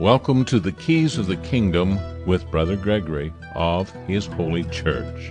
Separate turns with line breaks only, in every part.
Welcome to the Keys of the Kingdom with Brother Gregory of His Holy Church.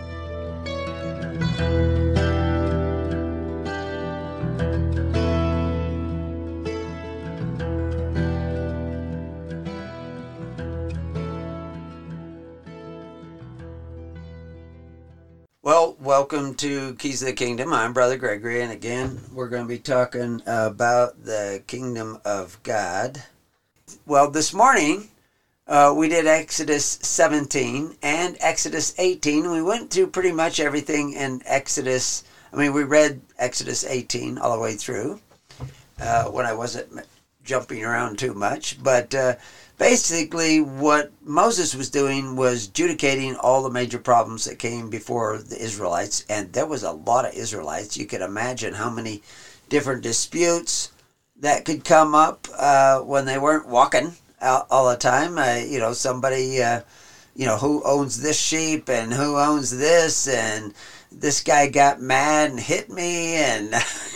Well, welcome to Keys of the Kingdom. I'm Brother Gregory, and again, we're going to be talking about the Kingdom of God. Well, this morning, we did Exodus 17 and Exodus 18. We went through pretty much everything in Exodus. We read Exodus 18 all the way through when I wasn't jumping around too much. But basically, what Moses was doing was adjudicating all the major problems that came before the Israelites. And there was a lot of Israelites. You could imagine how many different disputes that could come up when they weren't walking all the time. Somebody, who owns this sheep and who owns this, and this guy got mad and hit me, and,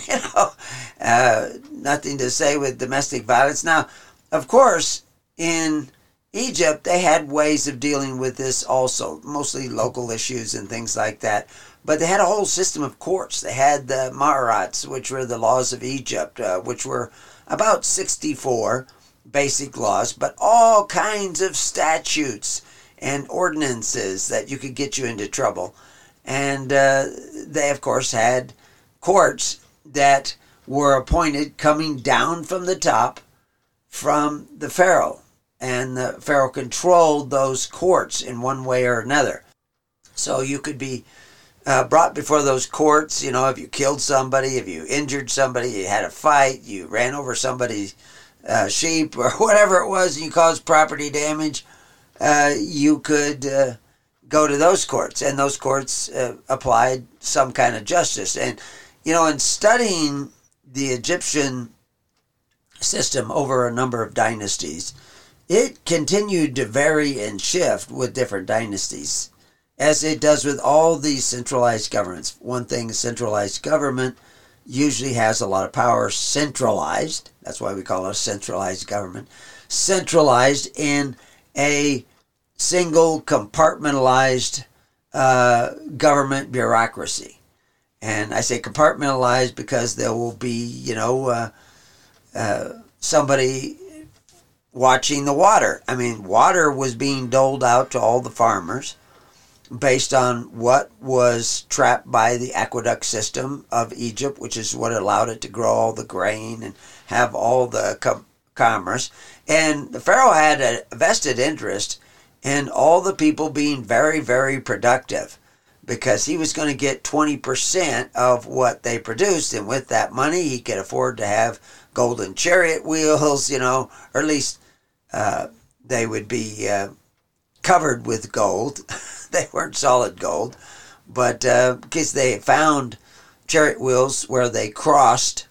nothing to say with domestic violence. Now, of course, in Egypt, they had ways of dealing with this also, mostly local issues and things like that. But they had a whole system of courts. They had the Maharats, which were the laws of Egypt, which were about 64 basic laws, but all kinds of statutes and ordinances that you could get you into trouble. And they, of course, had courts that were appointed coming down from the top from the Pharaoh. And the Pharaoh controlled those courts in one way or another. So you could be brought before those courts, if you killed somebody, if you injured somebody, you had a fight, you ran over somebody's sheep or whatever it was, and you caused property damage, you could go to those courts, and those courts applied some kind of justice. And, in studying the Egyptian system over a number of dynasties, it continued to vary and shift with different dynasties, as it does with all these centralized governments. One thing, centralized government usually has a lot of power centralized. That's why we call it a centralized government. Centralized in a single compartmentalized government bureaucracy. And I say compartmentalized because there will be, somebody watching the water. Water was being doled out to all the farmers based on what was trapped by the aqueduct system of Egypt, which is what allowed it to grow all the grain and have all the commerce. And the Pharaoh had a vested interest in all the people being very, very productive, because he was going to get 20% of what they produced. And with that money, he could afford to have golden chariot wheels, or at least they would be covered with gold. They weren't solid gold, but because they found chariot wheels where they crossed,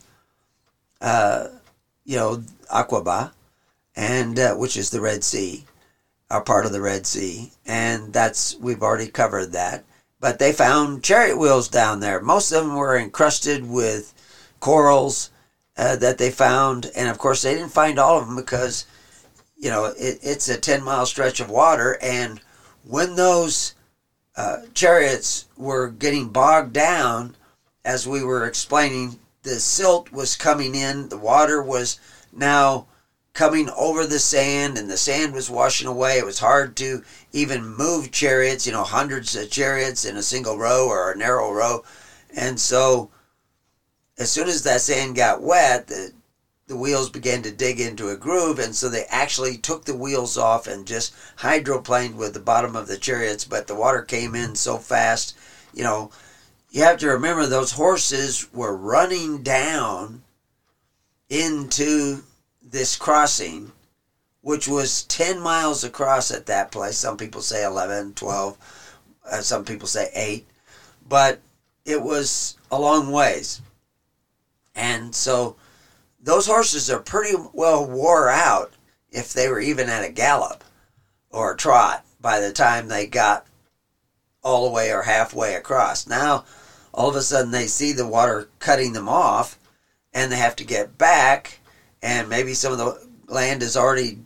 Aqaba, and which is the Red Sea, or part of the Red Sea, and we've already covered that. But they found chariot wheels down there. Most of them were encrusted with corals that they found, and of course they didn't find all of them because it's a 10-mile stretch of water, and when those chariots were getting bogged down, as we were explaining, the silt was coming in, the water was now coming over the sand, and the sand was washing away. It was hard to even move chariots, hundreds of chariots in a single row or a narrow row. And so as soon as that sand got wet, the wheels began to dig into a groove, and so they actually took the wheels off and just hydroplaned with the bottom of the chariots, but the water came in so fast. You have to remember those horses were running down into this crossing, which was 10 miles across at that place. Some people say 11, 12, some people say 8, but it was a long ways. And so those horses are pretty well wore out if they were even at a gallop or a trot by the time they got all the way or halfway across. Now, all of a sudden they see the water cutting them off, and they have to get back, and maybe some of the land is already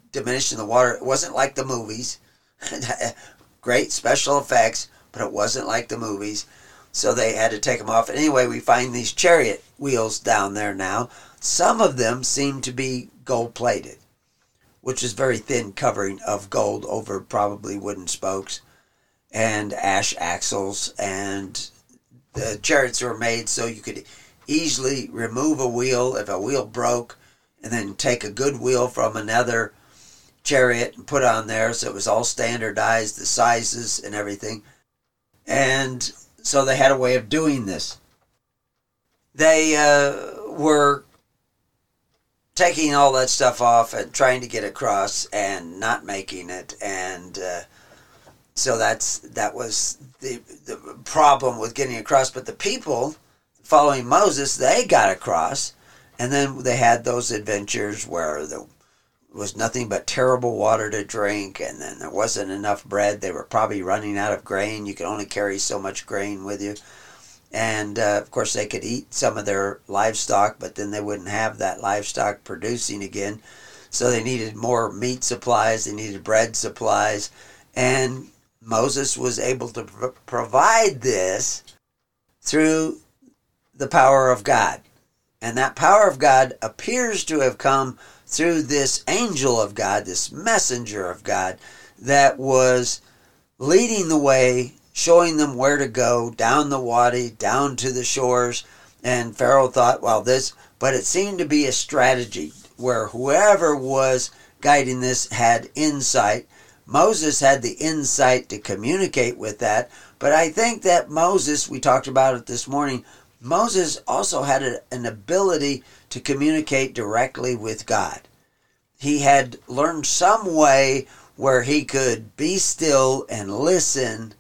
diminishing the water. It wasn't like the movies. Great special effects, but it wasn't like the movies. So they had to take them off. Anyway, we find these chariot wheels down there now. Some of them seem to be gold-plated, which is very thin covering of gold over probably wooden spokes and ash axles. And the chariots were made so you could easily remove a wheel if a wheel broke, and then take a good wheel from another chariot and put on there. So it was all standardized, the sizes and everything. And so they had a way of doing this. They were taking all that stuff off and trying to get across and not making it. And so that was the problem with getting across. But the people following Moses, they got across. And then they had those adventures where there was nothing but terrible water to drink, and then there wasn't enough bread. They were probably running out of grain. You could only carry so much grain with you. And, of course, they could eat some of their livestock, but then they wouldn't have that livestock producing again. So they needed more meat supplies. They needed bread supplies. And Moses was able to provide this through the power of God. And that power of God appears to have come through this angel of God, this messenger of God, that was leading the way, showing them where to go, down the Wadi, down to the shores. And Pharaoh thought, well, but it seemed to be a strategy where whoever was guiding this had insight. Moses had the insight to communicate with that. But I think that Moses, we talked about it this morning, Moses also had an ability to communicate directly with God. He had learned some way where he could be still and listen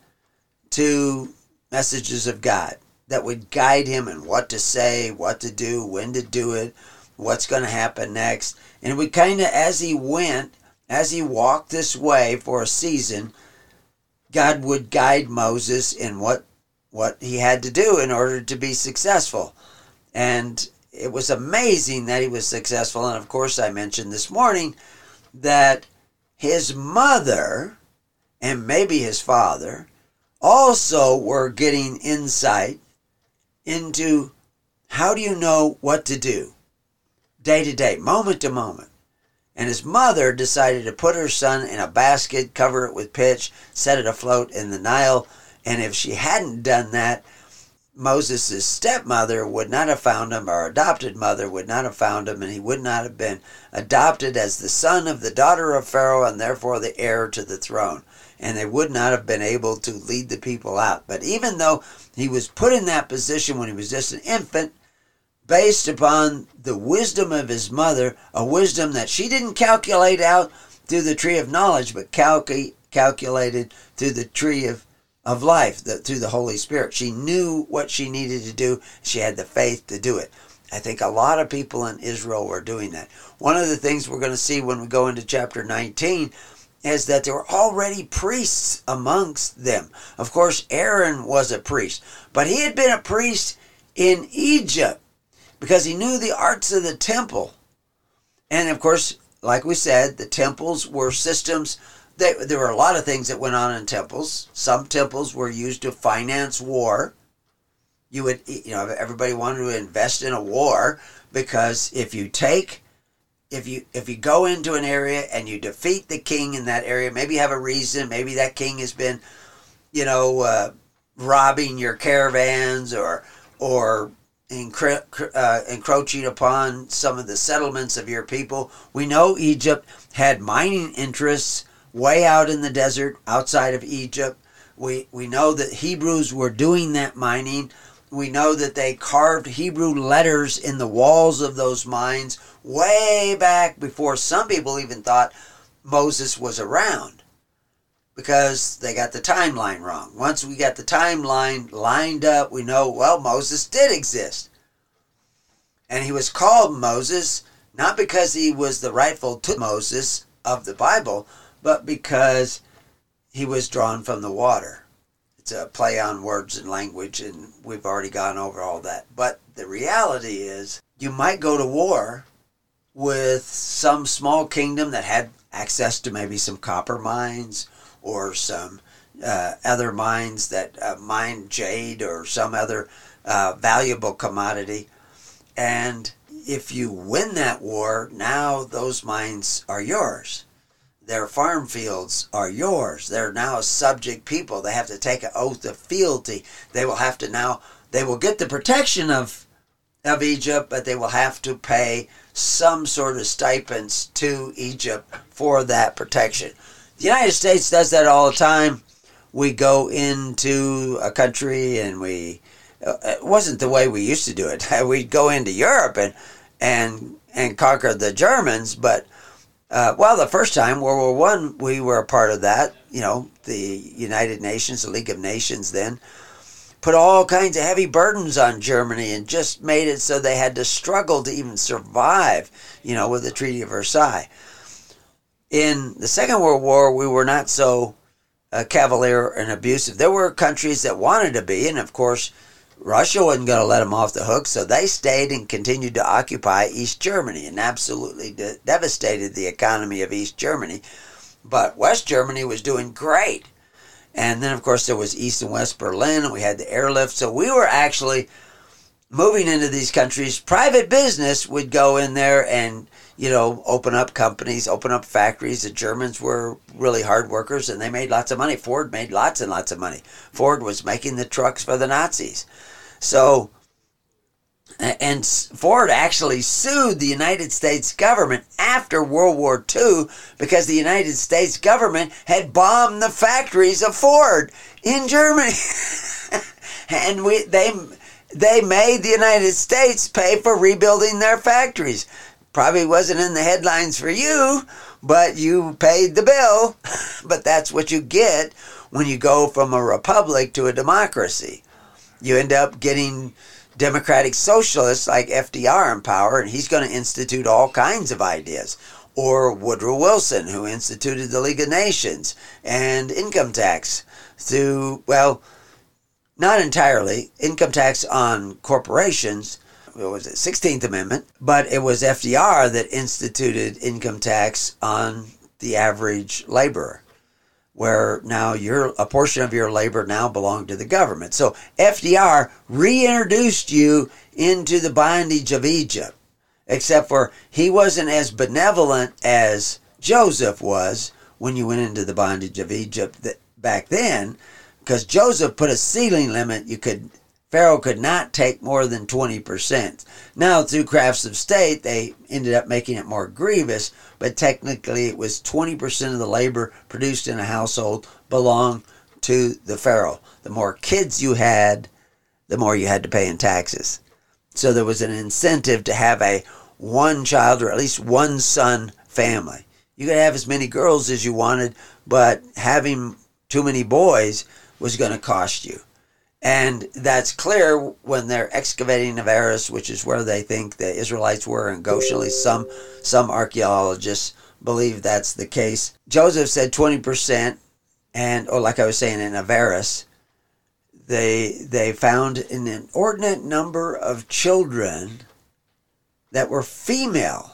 to messages of God that would guide him in what to say, what to do, when to do it, what's going to happen next. And we kind of, as he walked this way for a season, God would guide Moses in what he had to do in order to be successful. And it was amazing that he was successful. And of course, I mentioned this morning that his mother and maybe his father also were getting insight into how do you know what to do day to day, moment to moment. And his mother decided to put her son in a basket, cover it with pitch, set it afloat in the Nile. And if she hadn't done that, Moses' stepmother would not have found him, or adopted mother would not have found him, and he would not have been adopted as the son of the daughter of Pharaoh and therefore the heir to the throne. And they would not have been able to lead the people out. But even though he was put in that position when he was just an infant, based upon the wisdom of his mother, a wisdom that she didn't calculate out through the tree of knowledge, but calculated through the tree of life, through the Holy Spirit. She knew what she needed to do. She had the faith to do it. I think a lot of people in Israel were doing that. One of the things we're going to see when we go into chapter 19 is that there were already priests amongst them. Of course, Aaron was a priest, but he had been a priest in Egypt because he knew the arts of the temple. And of course, like we said, the temples were systems. There were a lot of things that went on in temples. Some temples were used to finance war. Everybody wanted to invest in a war because if you go into an area and you defeat the king in that area, maybe you have a reason, maybe that king has been, robbing your caravans or encroaching upon some of the settlements of your people. We know Egypt had mining interests way out in the desert outside of Egypt. We know that Hebrews were doing that mining. We know that they carved Hebrew letters in the walls of those mines way back before some people even thought Moses was around, because they got the timeline wrong. Once we got the timeline lined up, we know, well, Moses did exist. And he was called Moses, not because he was the rightful Moses of the Bible, but because he was drawn from the water. It's a play on words and language, and we've already gone over all that. But the reality is, you might go to war with some small kingdom that had access to maybe some copper mines or some other mines that mine jade or some other valuable commodity. And if you win that war, now those mines are yours. Their farm fields are yours. They're now a subject people. They have to take an oath of fealty. They will have to now, they will get the protection of Egypt, but they will have to pay some sort of stipends to Egypt for that protection. The United States does that all the time. We go into a country and it wasn't the way we used to do it. We'd go into Europe and conquer the Germans, but the first time, World War I, we were a part of that. The United Nations, the League of Nations then, put all kinds of heavy burdens on Germany and just made it so they had to struggle to even survive, with the Treaty of Versailles. In the Second World War, we were not so cavalier and abusive. There were countries that wanted to be, and of course, Russia wasn't going to let them off the hook, so they stayed and continued to occupy East Germany and absolutely devastated the economy of East Germany. But West Germany was doing great. And then, of course, there was East and West Berlin, and we had the airlift. So we were actually moving into these countries. Private business would go in there and, open up companies, open up factories. The Germans were really hard workers, and they made lots of money. Ford made lots and lots of money. Ford was making the trucks for the Nazis. So, and Ford actually sued the United States government after World War II because the United States government had bombed the factories of Ford in Germany. And they made the United States pay for rebuilding their factories. Probably wasn't in the headlines for you, but you paid the bill. But that's what you get when you go from a republic to a democracy. You end up getting democratic socialists like FDR in power, and he's going to institute all kinds of ideas. Or Woodrow Wilson, who instituted the League of Nations and income tax not entirely, income tax on corporations. What was it, 16th Amendment? But it was FDR that instituted income tax on the average laborer, where now a portion of your labor now belonged to the government. So FDR reintroduced you into the bondage of Egypt, except for he wasn't as benevolent as Joseph was when you went into the bondage of Egypt back then, because Joseph put a ceiling limit. Pharaoh could not take more than 20%. Now, through crafts of state, they ended up making it more grievous, but technically it was 20% of the labor produced in a household belonged to the Pharaoh. The more kids you had, the more you had to pay in taxes. So there was an incentive to have a one child or at least one son family. You could have as many girls as you wanted, but having too many boys was going to cost you. And that's clear when they're excavating Avaris, which is where they think the Israelites were in Goshen. At least some archaeologists believe that's the case. Joseph said 20%, like I was saying, in Avaris, they found an inordinate number of children that were female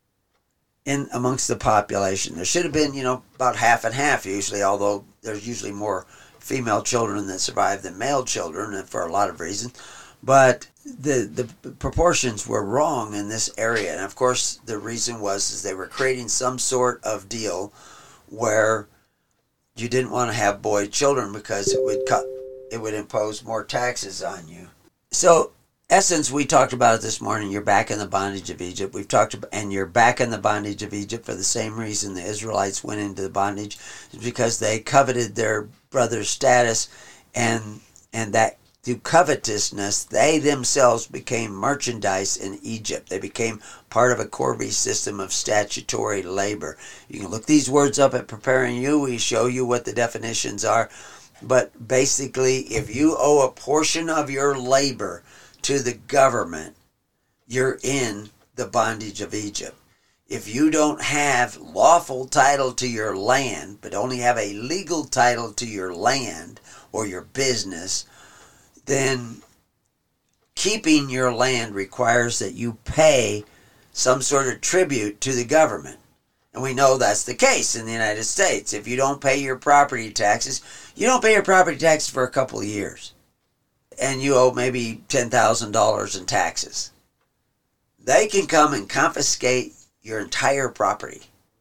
in amongst the population. There should have been, about half and half usually, although there's usually more female children that survive than male children, and for a lot of reasons. But the proportions were wrong in this area. And of course, the reason was they were creating some sort of deal where you didn't want to have boy children because it would impose more taxes on you. So, essence, we talked about it this morning. You're back in the bondage of Egypt. And you're back in the bondage of Egypt for the same reason the Israelites went into the bondage, is because they coveted their brother's status, and that through covetousness, they themselves became merchandise in Egypt. They became part of a Corby system of statutory labor. You can look these words up at Preparing You. We show you what the definitions are. But basically, if you owe a portion of your labor to the government, you're in the bondage of Egypt. If you don't have lawful title to your land, but only have a legal title to your land or your business, then keeping your land requires that you pay some sort of tribute to the government. And we know that's the case in the United States. If you don't pay your property taxes, you don't pay your property taxes for a couple of years. And you owe maybe $10,000 in taxes. They can come and confiscate your entire property.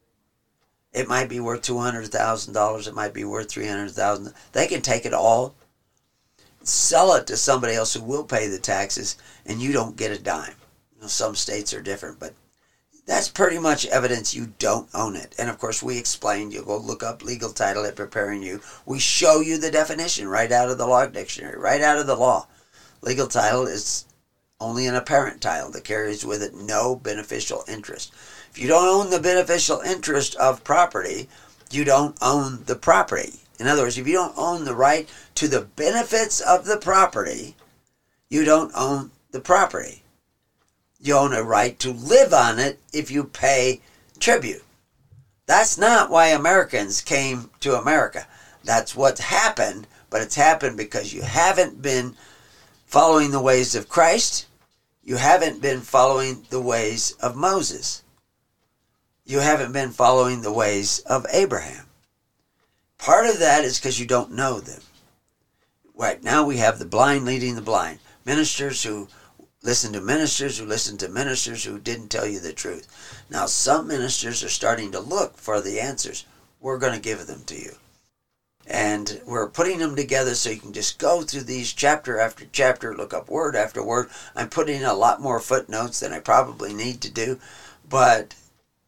It might be worth $200,000. It might be worth $300,000. They can take it all, sell it to somebody else who will pay the taxes, and you don't get a dime. Some states are different, but that's pretty much evidence you don't own it. And of course, we explained, you go look up legal title at Preparing You. We show you the definition right out of the law dictionary, right out of the law. Legal title is only an apparent title that carries with it no beneficial interest. If you don't own the beneficial interest of property, you don't own the property. In other words, if you don't own the right to the benefits of the property, you don't own the property. You own a right to live on it if you pay tribute. That's not why Americans came to America. That's what's happened, but it's happened because you haven't been following the ways of Christ. You haven't been following the ways of Moses. You haven't been following the ways of Abraham. Part of that is because you don't know them. Right now we have the blind leading the blind. Ministers who listen to ministers who listen to ministers who didn't tell you the truth. Now some ministers are starting to look for the answers. We're going to give them to you. And we're putting them together so you can just go through these chapter after chapter, look up word after word. I'm putting in a lot more footnotes than I probably need to do. But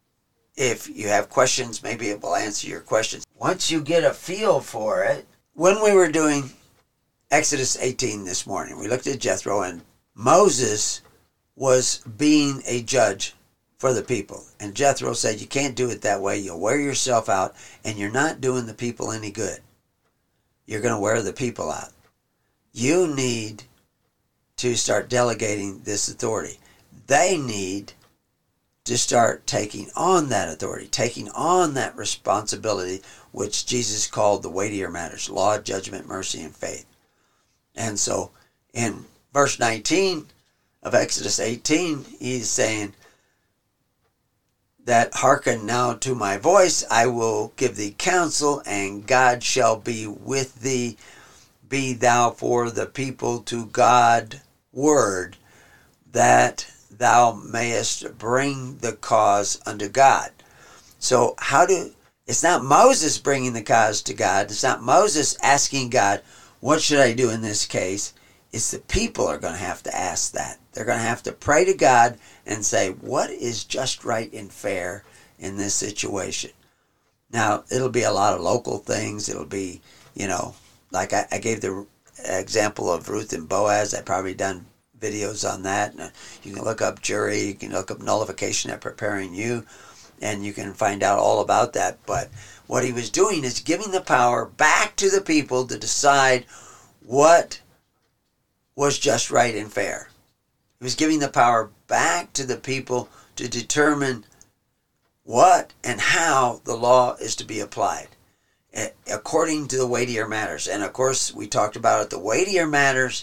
if you have questions, maybe it will answer your questions. Once you get a feel for it, when we were doing Exodus 18 this morning, we looked at Jethro, and Moses was being a judge for the people. And Jethro said, you can't do it that way. You'll wear yourself out, and you're not doing the people any good. You're going to wear the people out. You need to start delegating this authority. They need to start taking on that authority, taking on that responsibility, which Jesus called the weightier matters: law, judgment, mercy, and faith. And so in verse 19 of Exodus 18, he's saying that, hearken now to my voice, I will give thee counsel, and God shall be with thee. Be thou for the people to God word, that thou mayest bring the cause unto God. So it's not Moses bringing the cause to God. It's not Moses asking God, what should I do in this case? It's the people are going to have to ask that. They're going to have to pray to God and say, what is just, right, and fair in this situation? Now, it'll be a lot of local things. It'll be, like I gave the example of Ruth and Boaz. I've probably done videos on that. You can look up jury. You can look up nullification at Preparing You, and you can find out all about that. But what he was doing is giving the power back to the people to decide what was just, right, and fair. He was giving the power back to the people to determine what and how the law is to be applied according to the weightier matters. And of course, we talked about it. The weightier matters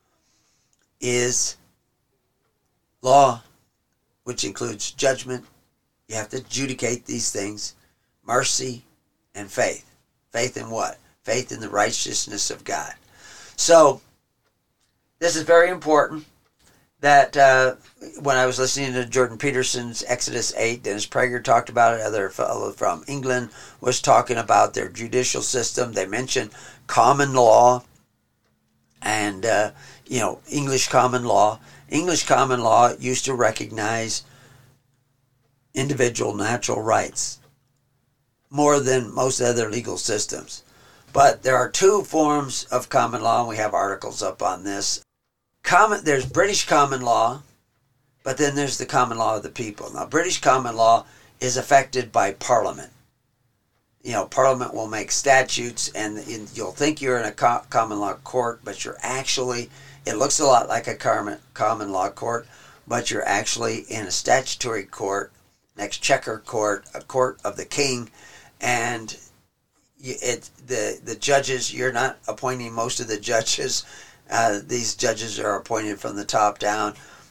is law, which includes judgment. You have to adjudicate these things. Mercy and faith. Faith in what? Faith in the righteousness of God. So, this is very important. That when I was listening to Jordan Peterson's Exodus 8, Dennis Prager talked about it. Other fellow from England was talking about their judicial system. They mentioned common law and, English common law. English common law used to recognize individual natural rights more than most other legal systems. But there are two forms of common law, and we have articles up on this. There's British common law, but then there's the common law of the people. Now, British common law is affected by Parliament. Parliament will make statutes, and you'll think you're in a common law court, but you're actually, it looks a lot like a common law court, but you're actually in a statutory court, an exchequer court, a court of the king, and the judges, you're not appointing most of the judges. These judges are appointed from the top down.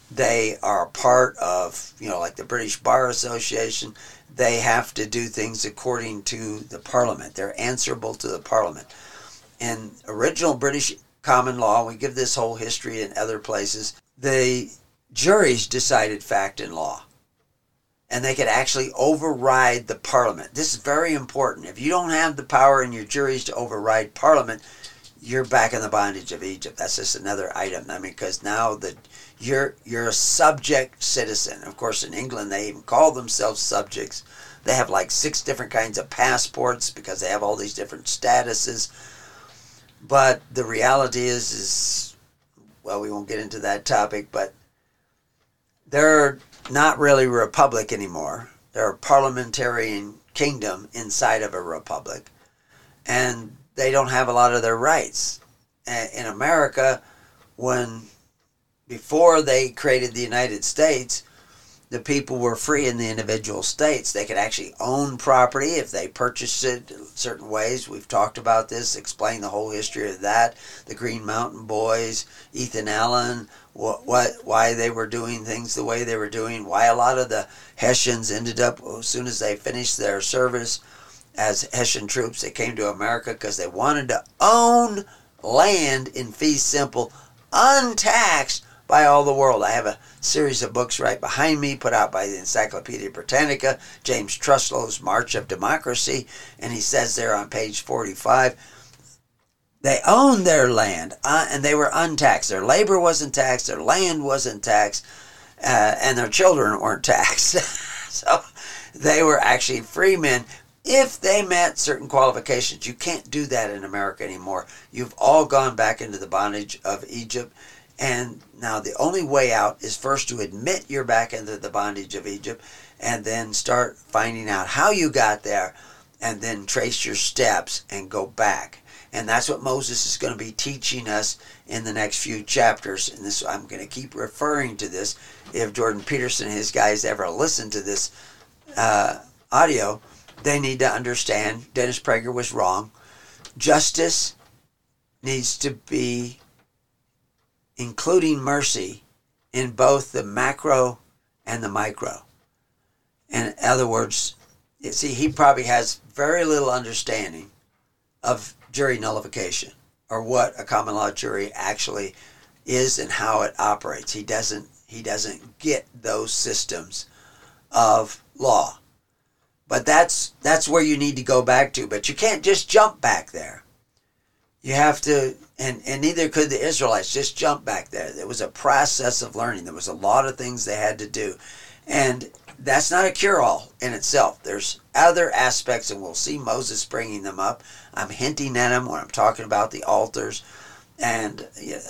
They are a part of, like the British Bar Association. They have to do things according to the Parliament. They're answerable to the Parliament. In original British common law, we give this whole history in other places, the juries decided fact and law. And they could actually override the Parliament. This is very important. If you don't have the power in your juries to override Parliament, you're back in the bondage of Egypt. That's just another item. Because now you're a subject citizen. Of course, in England, they even call themselves subjects. They have like 6 different kinds of passports because they have all these different statuses. But the reality is, well, we won't get into that topic, but they're not really a republic anymore. They're a parliamentarian kingdom inside of a republic. And they don't have a lot of their rights. In America, before they created the United States, the people were free in the individual states. They could actually own property if they purchased it certain ways. We've talked about this, explained the whole history of that. The Green Mountain Boys, Ethan Allen, why they were doing things the way they were doing, why a lot of the Hessians ended up, as soon as they finished their service as Hessian troops, they came to America because they wanted to own land in fee simple, untaxed by all the world. I have a series of books right behind me put out by the Encyclopedia Britannica, James Truslow's March of Democracy, and he says there on page 45, they owned their land and they were untaxed. Their labor wasn't taxed, their land wasn't taxed, and their children weren't taxed. So they were actually free men if they met certain qualifications. You can't do that in America anymore. You've all gone back into the bondage of Egypt. And now the only way out is first to admit you're back into the bondage of Egypt and then start finding out how you got there and then trace your steps and go back. And that's what Moses is going to be teaching us in the next few chapters. And this, I'm going to keep referring to this. If Jordan Peterson and his guys ever listen to this audio, they need to understand Dennis Prager was wrong. Justice needs to be including mercy in both the macro and the micro. In other words, he probably has very little understanding of jury nullification or what a common law jury actually is and how it operates. He doesn't get those systems of law. But that's where you need to go back to. But you can't just jump back there. You have to, and neither could the Israelites just jump back there. There was a process of learning. There was a lot of things they had to do. And that's not a cure-all in itself. There's other aspects, and we'll see Moses bringing them up. I'm hinting at them when I'm talking about the altars. And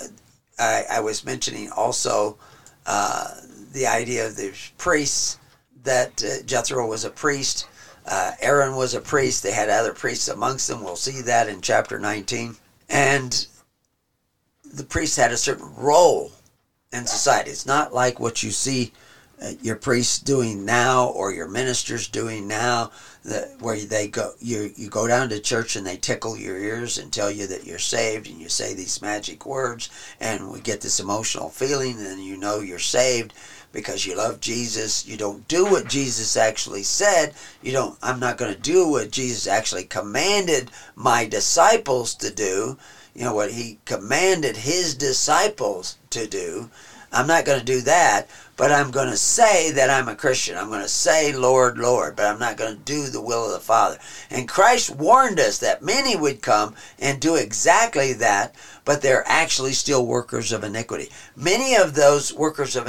I was mentioning also the idea of the priests, that Jethro was a priest. Aaron was a priest. They had other priests amongst them. We'll see that in chapter 19. And the priests had a certain role in society. It's not like what you see your priests doing now or your ministers doing now, where they go, you go down to church and they tickle your ears and tell you that you're saved, and you say these magic words and we get this emotional feeling, and you know you're saved because you love Jesus. You don't do what Jesus actually said. I'm not going to do what Jesus actually commanded my disciples to do. What he commanded his disciples to do. I'm not going to do that, but I'm going to say that I'm a Christian. I'm going to say, Lord, Lord, but I'm not going to do the will of the Father. And Christ warned us that many would come and do exactly that, but they're actually still workers of iniquity. Many of those workers of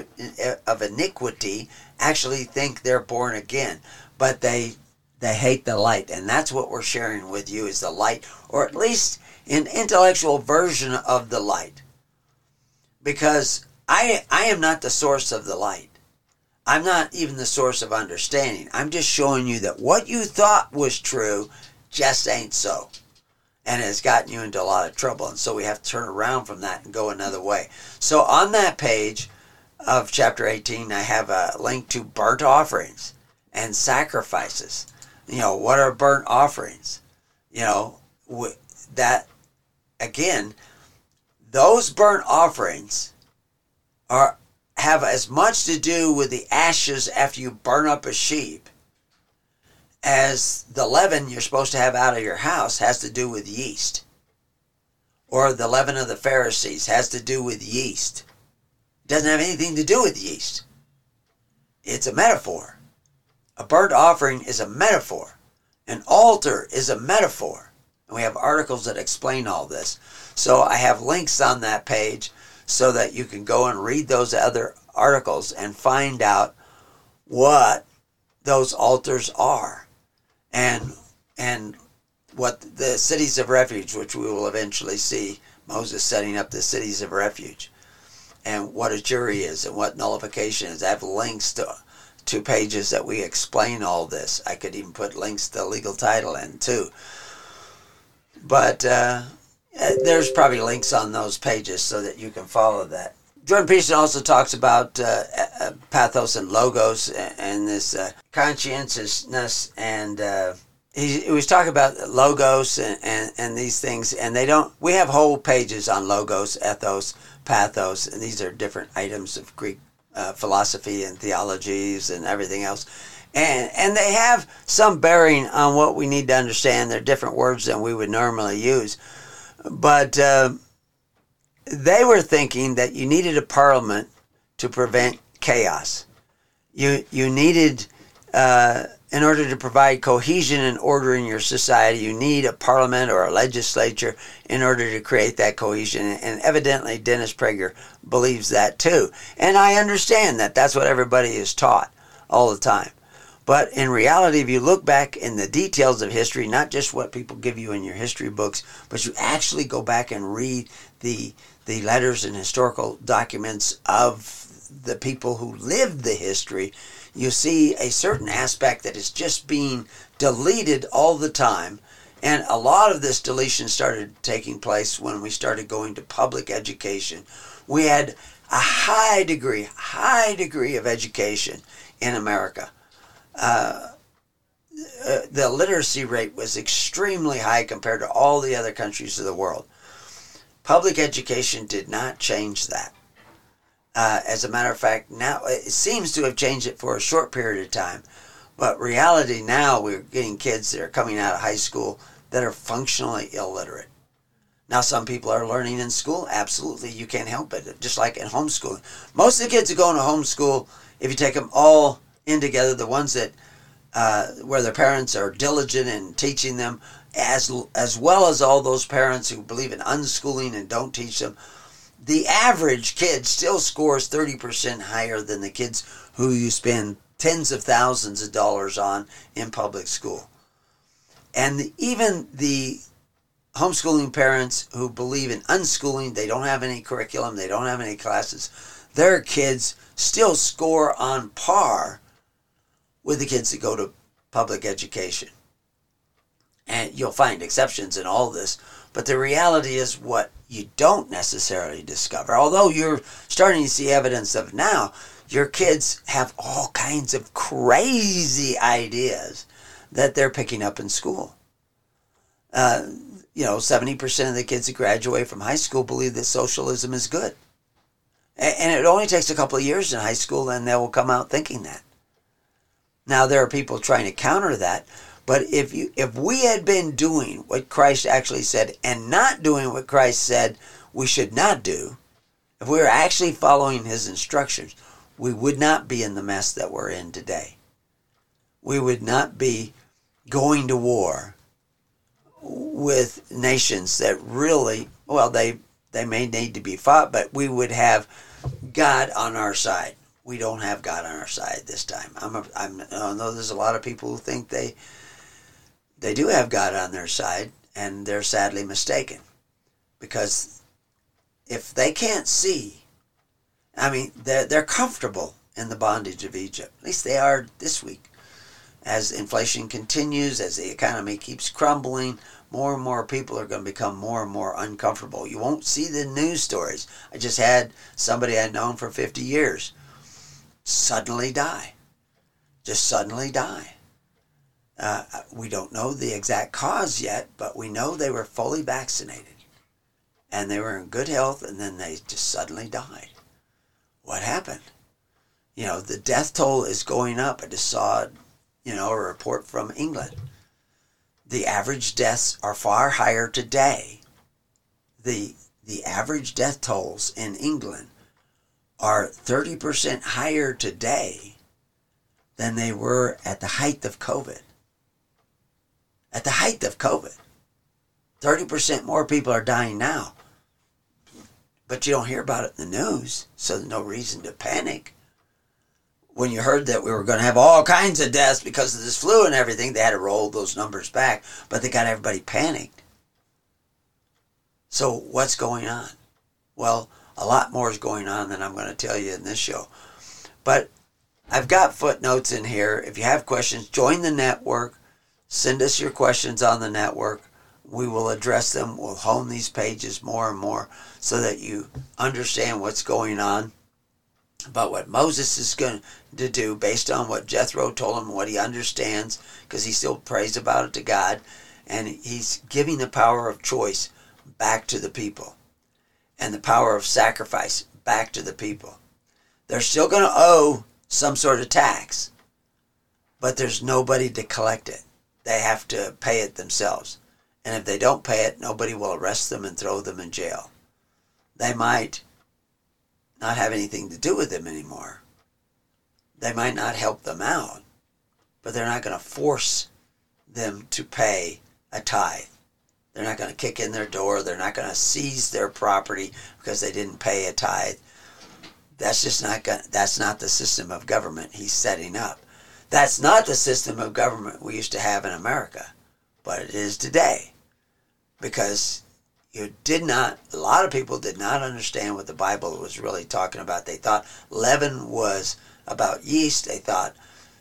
iniquity actually think they're born again, but they hate the light. And that's what we're sharing with you, is the light, or at least an intellectual version of the light. Because I am not the source of the light. I'm not even the source of understanding. I'm just showing you that what you thought was true just ain't so. And it has gotten you into a lot of trouble. And so we have to turn around from that and go another way. So on that page of chapter 18, I have a link to burnt offerings and sacrifices. What are burnt offerings? That, again, those burnt offerings are have as much to do with the ashes after you burn up a sheep as the leaven you're supposed to have out of your house has to do with yeast. Or the leaven of the Pharisees has to do with yeast. It doesn't have anything to do with yeast. It's a metaphor. A burnt offering is a metaphor. An altar is a metaphor. And we have articles that explain all this. So I have links on that page so that you can go and read those other articles and find out what those altars are and what the cities of refuge, which we will eventually see Moses setting up the cities of refuge, and what a jury is and what nullification is. I have links to pages that we explain all this. I could even put links to the legal title in too. But there's probably links on those pages so that you can follow that. Jordan Peterson also talks about pathos and logos and this conscientiousness, and he was talking about logos and these things, and we have whole pages on logos, ethos, pathos, and these are different items of Greek philosophy and theologies and everything else. And they have some bearing on what we need to understand. They're different words than we would normally use. But they were thinking that you needed a parliament to prevent chaos. You needed, in order to provide cohesion and order in your society, you need a parliament or a legislature in order to create that cohesion. And evidently Dennis Prager believes that too. And I understand that. That's what everybody is taught all the time. But in reality, if you look back in the details of history, not just what people give you in your history books, but you actually go back and read the letters and historical documents of the people who lived the history, you see a certain aspect that is just being deleted all the time. And a lot of this deletion started taking place when we started going to public education. We had a high degree of education in America. The literacy rate was extremely high compared to all the other countries of the world. Public education did not change that. As a matter of fact, now it seems to have changed it for a short period of time. But reality now, we're getting kids that are coming out of high school that are functionally illiterate. Now, some people are learning in school. Absolutely, you can't help it. Just like in homeschooling. Most of the kids who go into homeschool, if you take them all in together, the ones that where their parents are diligent in teaching them, as well as all those parents who believe in unschooling and don't teach them, the average kid still scores 30% higher than the kids who you spend tens of thousands of dollars on in public school. And even the homeschooling parents who believe in unschooling, they don't have any curriculum, they don't have any classes, their kids still score on par with the kids that go to public education. And you'll find exceptions in all this, but the reality is what you don't necessarily discover, although you're starting to see evidence of now, your kids have all kinds of crazy ideas that they're picking up in school. 70% of the kids that graduate from high school believe that socialism is good. And it only takes a couple of years in high school and they will come out thinking that. Now, there are people trying to counter that, but if we had been doing what Christ actually said and not doing what Christ said we should not do, if we were actually following his instructions, we would not be in the mess that we're in today. We would not be going to war with nations that really, well, they may need to be fought, but we would have God on our side. We don't have God on our side this time. I know there's a lot of people who think they do have God on their side, and they're sadly mistaken. Because if they can't see, they're comfortable in the bondage of Egypt. At least they are this week. As inflation continues, as the economy keeps crumbling, more and more people are going to become more and more uncomfortable. You won't see the news stories. I just had somebody I'd known for 50 years suddenly die. Just suddenly die. We don't know the exact cause yet, but we know they were fully vaccinated. And they were in good health, and then they just suddenly died. what happened? The death toll is going up. I just saw, a report from England. The average deaths are far higher today. The average death tolls in England are 30% higher today than they were at the height of COVID. At the height of COVID. 30% more people are dying now. But you don't hear about it in the news, so there's no reason to panic. When you heard that we were going to have all kinds of deaths because of this flu and everything, they had to roll those numbers back, but they got everybody panicked. So what's going on? Well, a lot more is going on than I'm going to tell you in this show. But I've got footnotes in here. If you have questions, join the network. Send us your questions on the network. We will address them. We'll hone these pages more and more so that you understand what's going on about what Moses is going to do based on what Jethro told him, what he understands, because he still prays about it to God. And he's giving the power of choice back to the people and the power of sacrifice back to the people. They're still going to owe some sort of tax, but there's nobody to collect it. They have to pay it themselves. And if they don't pay it, nobody will arrest them and throw them in jail. They might not have anything to do with them anymore. They might not help them out, but they're not going to force them to pay a tithe. They're not going to kick in their door. They're not going to seize their property because they didn't pay a tithe. That's not the system of government he's setting up. That's not the system of government we used to have in America, but it is today. Because a lot of people did not understand what the Bible was really talking about. They thought leaven was about yeast. They thought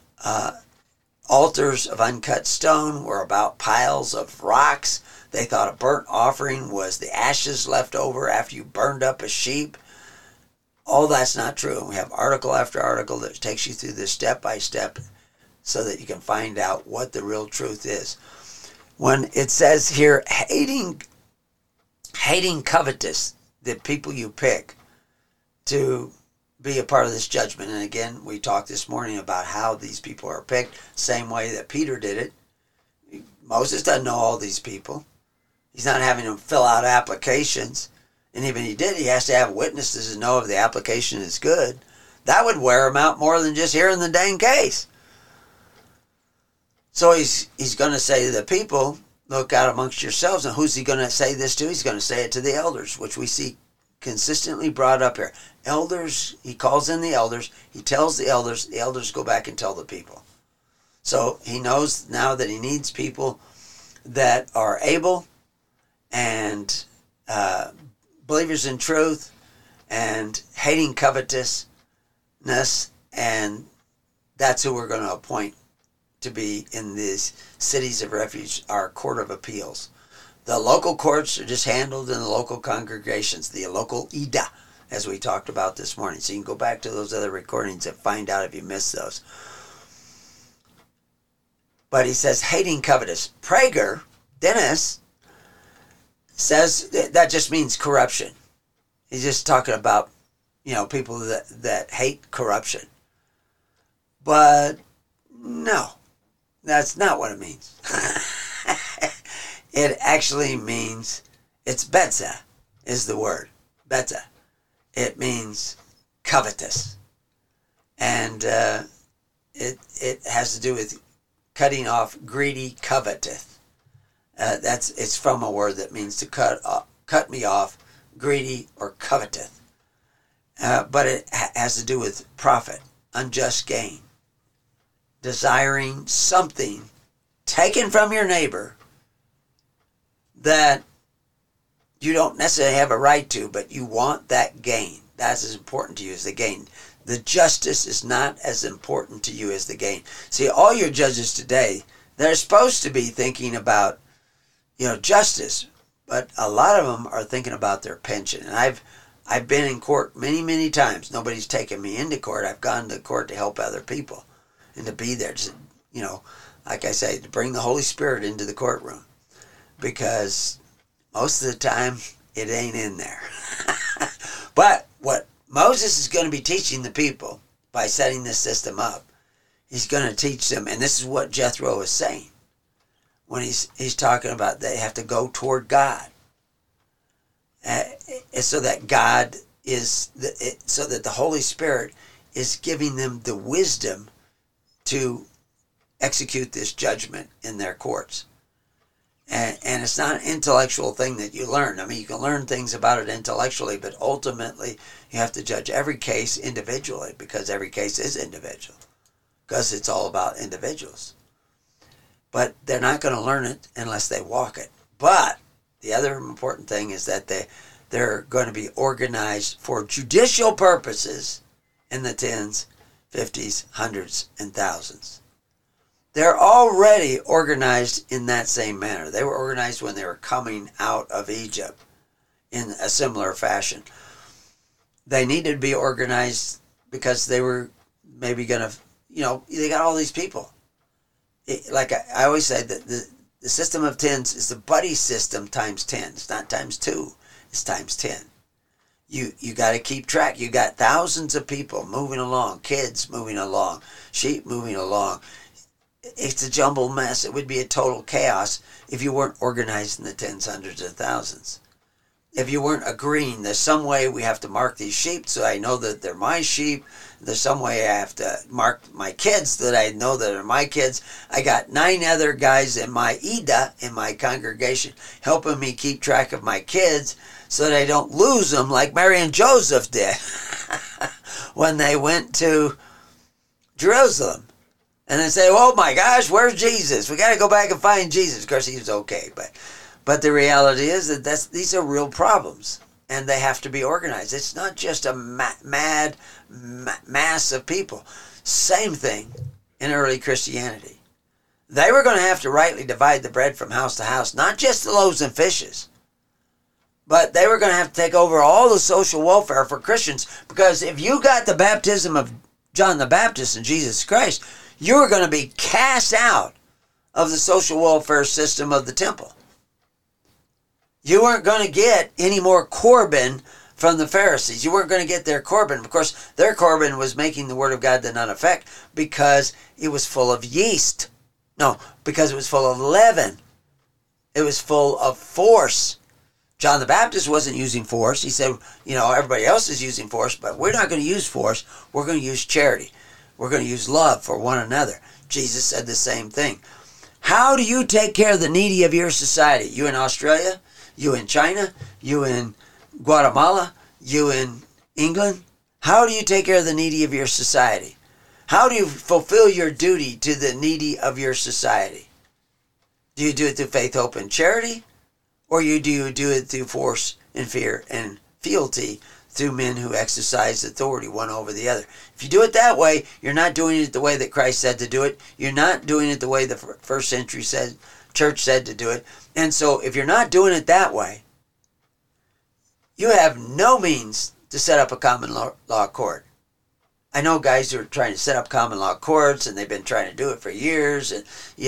altars of uncut stone were about piles of rocks. They thought a burnt offering was the ashes left over after you burned up a sheep. All that's not true. And we have article after article that takes you through this step by step so that you can find out what the real truth is. When it says here, hating covetous, the people you pick to be a part of this judgment. And again, we talked this morning about how these people are picked, same way that Peter did it. Moses doesn't know all these people. He's not having them fill out applications. And even he did, he has to have witnesses to know if the application is good. That would wear him out more than just hearing the dang case. So he's going to say to the people, look out amongst yourselves. And who's he going to say this to? He's going to say it to the elders, which we see consistently brought up here. Elders, he calls in the elders. He tells the elders go back and tell the people. So he knows now that he needs people that are able and believers in truth and hating covetousness, and that's who we're going to appoint to be in these cities of refuge, our court of appeals. The local courts are just handled in the local congregations, the local Ida, as we talked about this morning. So you can go back to those other recordings and find out if you missed those. But he says, hating covetous. Prager, Dennis, says that just means corruption. He's just talking about, people that hate corruption. But no, that's not what it means. It actually means, it's betza is the word, betza. It means covetous. And it has to do with cutting off, greedy, coveteth. It's from a word that means to cut me off, greedy, or coveteth. But it has to do with profit, unjust gain, desiring something taken from your neighbor that you don't necessarily have a right to, but you want that gain. That's as important to you as the gain. The justice is not as important to you as the gain. See, all your judges today, they're supposed to be thinking about, justice, but a lot of them are thinking about their pension. And I've been in court many, many times. Nobody's taken me into court. I've gone to court to help other people and to be there, to, like I say, to bring the Holy Spirit into the courtroom. Because most of the time, it ain't in there. But what Moses is going to be teaching the people by setting this system up. He's going to teach them, and this is what Jethro is saying when he's talking about they have to go toward God, so that God is so that the Holy Spirit is giving them the wisdom to execute this judgment in their courts. And it's not an intellectual thing that you learn. I mean, you can learn things about it intellectually, but ultimately you have to judge every case individually, because every case is individual, because it's all about individuals. But they're not going to learn it unless they walk it. But the other important thing is that they're going to be organized for judicial purposes in the tens, 50s, hundreds, and thousands. They're already organized in that same manner. They were organized when they were coming out of Egypt in a similar fashion. They needed to be organized because they were maybe going to, they got all these people. Like I always say, that the system of tens is the buddy system times 10. It's not times 2. It's times 10. You got to keep track. You got thousands of people moving along, kids moving along, sheep moving along. It's a jumbled mess. It would be a total chaos if you weren't organized in the tens, hundreds, and thousands. If you weren't agreeing, there's some way we have to mark these sheep so I know that they're my sheep. There's some way I have to mark my kids so that I know that they're my kids. I got 9 other guys in my Ida, in my congregation, helping me keep track of my kids so that I don't lose them like Mary and Joseph did when they went to Jerusalem. And they say, oh my gosh, where's Jesus? We got to go back and find Jesus. Of course, he was okay. But the reality is that these are real problems. And they have to be organized. It's not just a mad mass of people. Same thing in early Christianity. They were going to have to rightly divide the bread from house to house. Not just the loaves and fishes. But they were going to have to take over all the social welfare for Christians. Because if you got the baptism of John the Baptist and Jesus Christ, you were going to be cast out of the social welfare system of the temple. You weren't going to get any more Corban from the Pharisees. You weren't going to get their Corban. Of course, their Corban was making the Word of God to none effect because it was full of yeast. No, because it was full of leaven. It was full of force. John the Baptist wasn't using force. He said, everybody else is using force, but we're not going to use force. We're going to use charity. We're going to use love for one another. Jesus said the same thing. How do you take care of the needy of your society? You in Australia? You in China? You in Guatemala? You in England? How do you take care of the needy of your society? How do you fulfill your duty to the needy of your society? Do you do it through faith, hope, and charity? Or do you do it through force and fear and fealty through men who exercise authority one over the other? If you do it that way, you're not doing it the way that Christ said to do it. You're not doing it the way the first century church said to do it. And so if you're not doing it that way, you have no means to set up a common law court. I know guys who are trying to set up common law courts, and they've been trying to do it for years. And,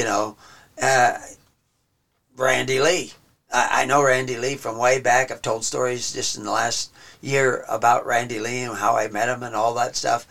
Randy Lee. I know Randy Lee from way back. I've told stories just in the last year about Randy Lee and how I met him and all that stuff.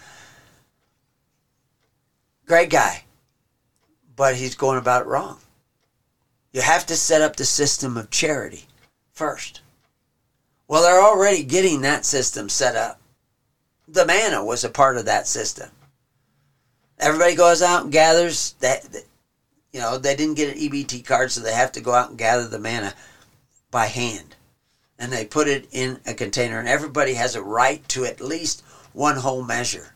Great guy. But he's going about it wrong. You have to set up the system of charity first. Well, they're already getting that system set up. The manna was a part of that system. Everybody goes out and gathers. They didn't get an EBT card, so they have to go out and gather the manna by hand. And they put it in a container, and everybody has a right to at least one whole measure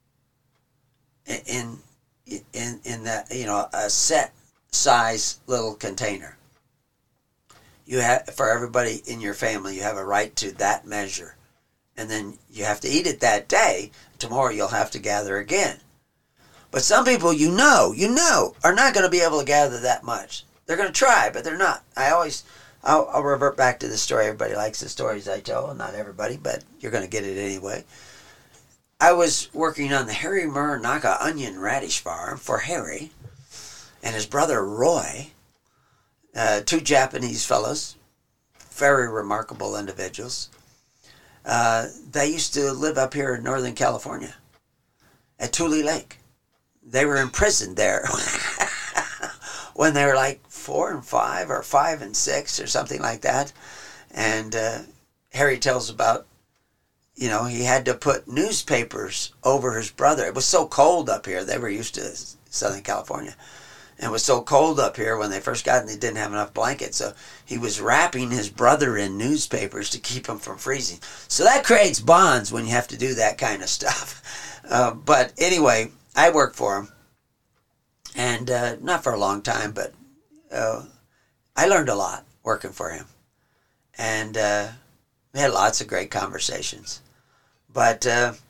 in that, a set size little container. You have, for everybody in your family, you have a right to that measure. And then you have to eat it that day. Tomorrow you'll have to gather again. But some people are not going to be able to gather that much. They're going to try, but they're not. I'll revert back to the story. Everybody likes the stories I tell. Not everybody, but you're going to get it anyway. I was working on the Harry Muranaka onion radish farm for Harry and his brother Roy, 2 Japanese fellows, very remarkable individuals. They used to live up here in Northern California at Tule Lake. They were imprisoned there when they were like 4 and 5 or 5 and 6 or something like that. And Harry tells about, he had to put newspapers over his brother. It was so cold up here. They were used to Southern California. And it was so cold up here when they first got in, they didn't have enough blankets. So he was wrapping his brother in newspapers to keep him from freezing. So that creates bonds when you have to do that kind of stuff. But anyway, I worked for him. And not for a long time, but I learned a lot working for him. And we had lots of great conversations. But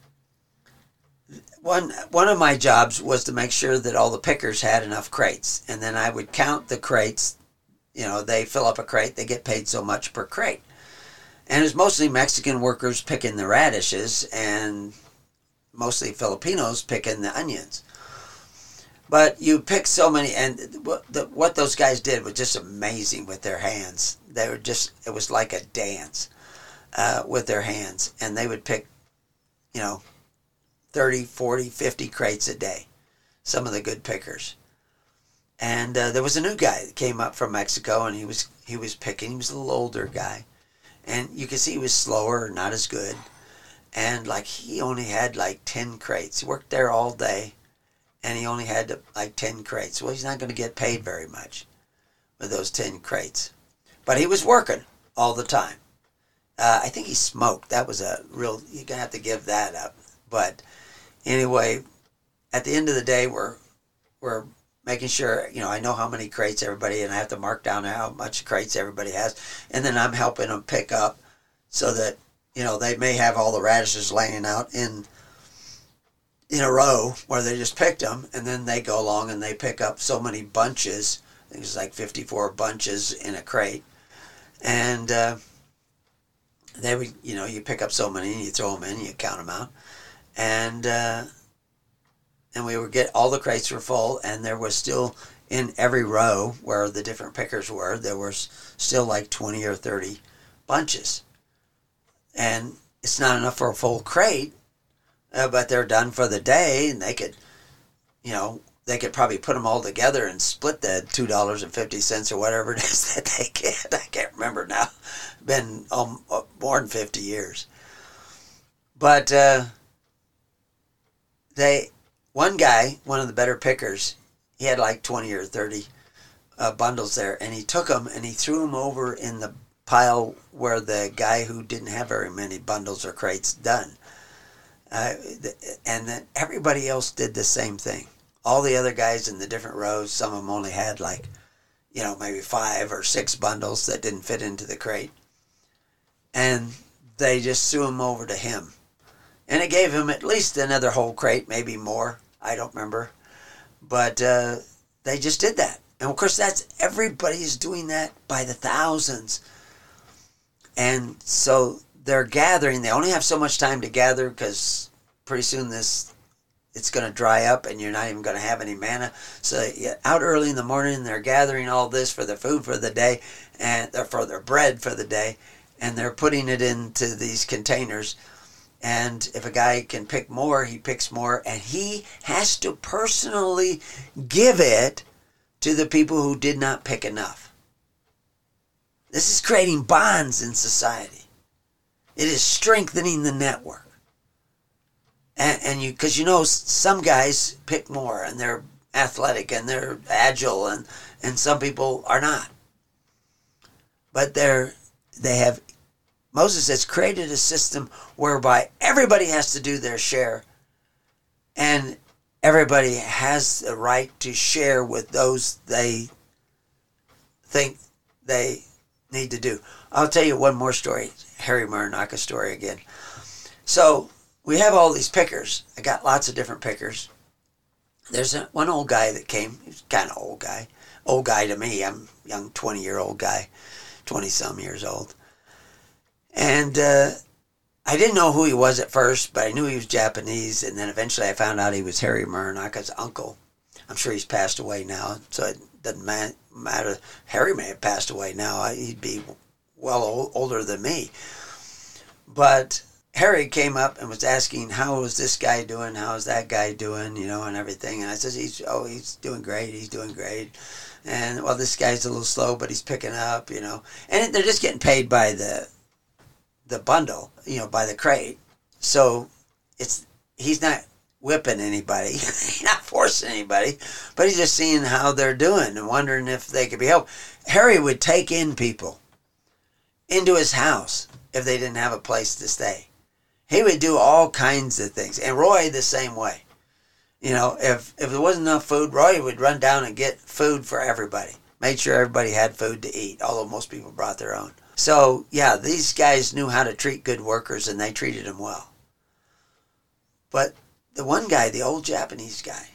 one of my jobs was to make sure that all the pickers had enough crates. And then I would count the crates. They fill up a crate, they get paid so much per crate. And it was mostly Mexican workers picking the radishes and mostly Filipinos picking the onions. But you pick so many, and what those guys did was just amazing with their hands. It was like a dance with their hands. And they would pick, 30, 40, 50 crates a day, some of the good pickers. And there was a new guy that came up from Mexico, and he was picking. He was a little older guy. And you could see he was slower, not as good. And he only had 10 crates. He worked there all day. And he only had 10 crates. Well, he's not going to get paid very much with those 10 crates. But he was working all the time. I think he smoked. That was you're going to have to give that up. But anyway, at the end of the day, we're making sure, I know how many crates everybody, and I have to mark down how much crates everybody has. And then I'm helping them pick up so that, they may have all the radishes laying out in a row where they just picked them, and then they go along and they pick up so many bunches. I think it's 54 bunches in a crate. And they would, you pick up so many and you throw them in, you count them out. And we would get, all the crates were full, and there was still, in every row where the different pickers were, there was still 20 or 30 bunches. And it's not enough for a full crate, but they're done for the day, and they could probably put them all together and split the $2.50 or whatever it is that they get. I can't remember now. Been more than 50 years. But one guy, one of the better pickers, he had 20 or 30 bundles there, and he took them and he threw them over in the pile where the guy who didn't have very many bundles or crates done. And then everybody else did the same thing. All the other guys in the different rows, some of them only had maybe 5 or 6 bundles that didn't fit into the crate. And they just threw them over to him. And it gave him at least another whole crate, maybe more. I don't remember. But they just did that. And of course, everybody's doing that by the thousands. And so they're gathering. They only have so much time to gather because pretty soon it's going to dry up and you're not even going to have any manna. So out early in the morning, they're gathering all this for their food for the day and for their bread for the day. And they're putting it into these containers. And if a guy can pick more, he picks more. And he has to personally give it to the people who did not pick enough. This is creating bonds in society. It is strengthening the network. And because some guys pick more and they're athletic and they're agile and some people are not. But Moses has created a system whereby everybody has to do their share, and everybody has the right to share with those they think they need to do. I'll tell you one more story, Harry Muranaka story again. So we have all these pickers. I got lots of different pickers. There's one old guy that came. He's kind of old guy to me. I'm a young 20-year-old guy, 20-some years old. And I didn't know who he was at first, but I knew he was Japanese, and then eventually I found out he was Harry Muranaka's uncle. I'm sure he's passed away now, so it doesn't matter. Harry may have passed away now. He'd be well older than me. But Harry came up and was asking, how is this guy doing? How is that guy doing? And everything. And I said, he's doing great. He's doing great. And, well, this guy's a little slow, but he's picking up, And they're just getting paid by the bundle, by the crate. So he's not whipping anybody. He's not forcing anybody. But he's just seeing how they're doing and wondering if they could be helped. Harry would take in people into his house if they didn't have a place to stay. He would do all kinds of things. And Roy the same way. If there wasn't enough food, Roy would run down and get food for everybody. Made sure everybody had food to eat, although most people brought their own. So, yeah, these guys knew how to treat good workers, and they treated them well. But the one guy, the old Japanese guy,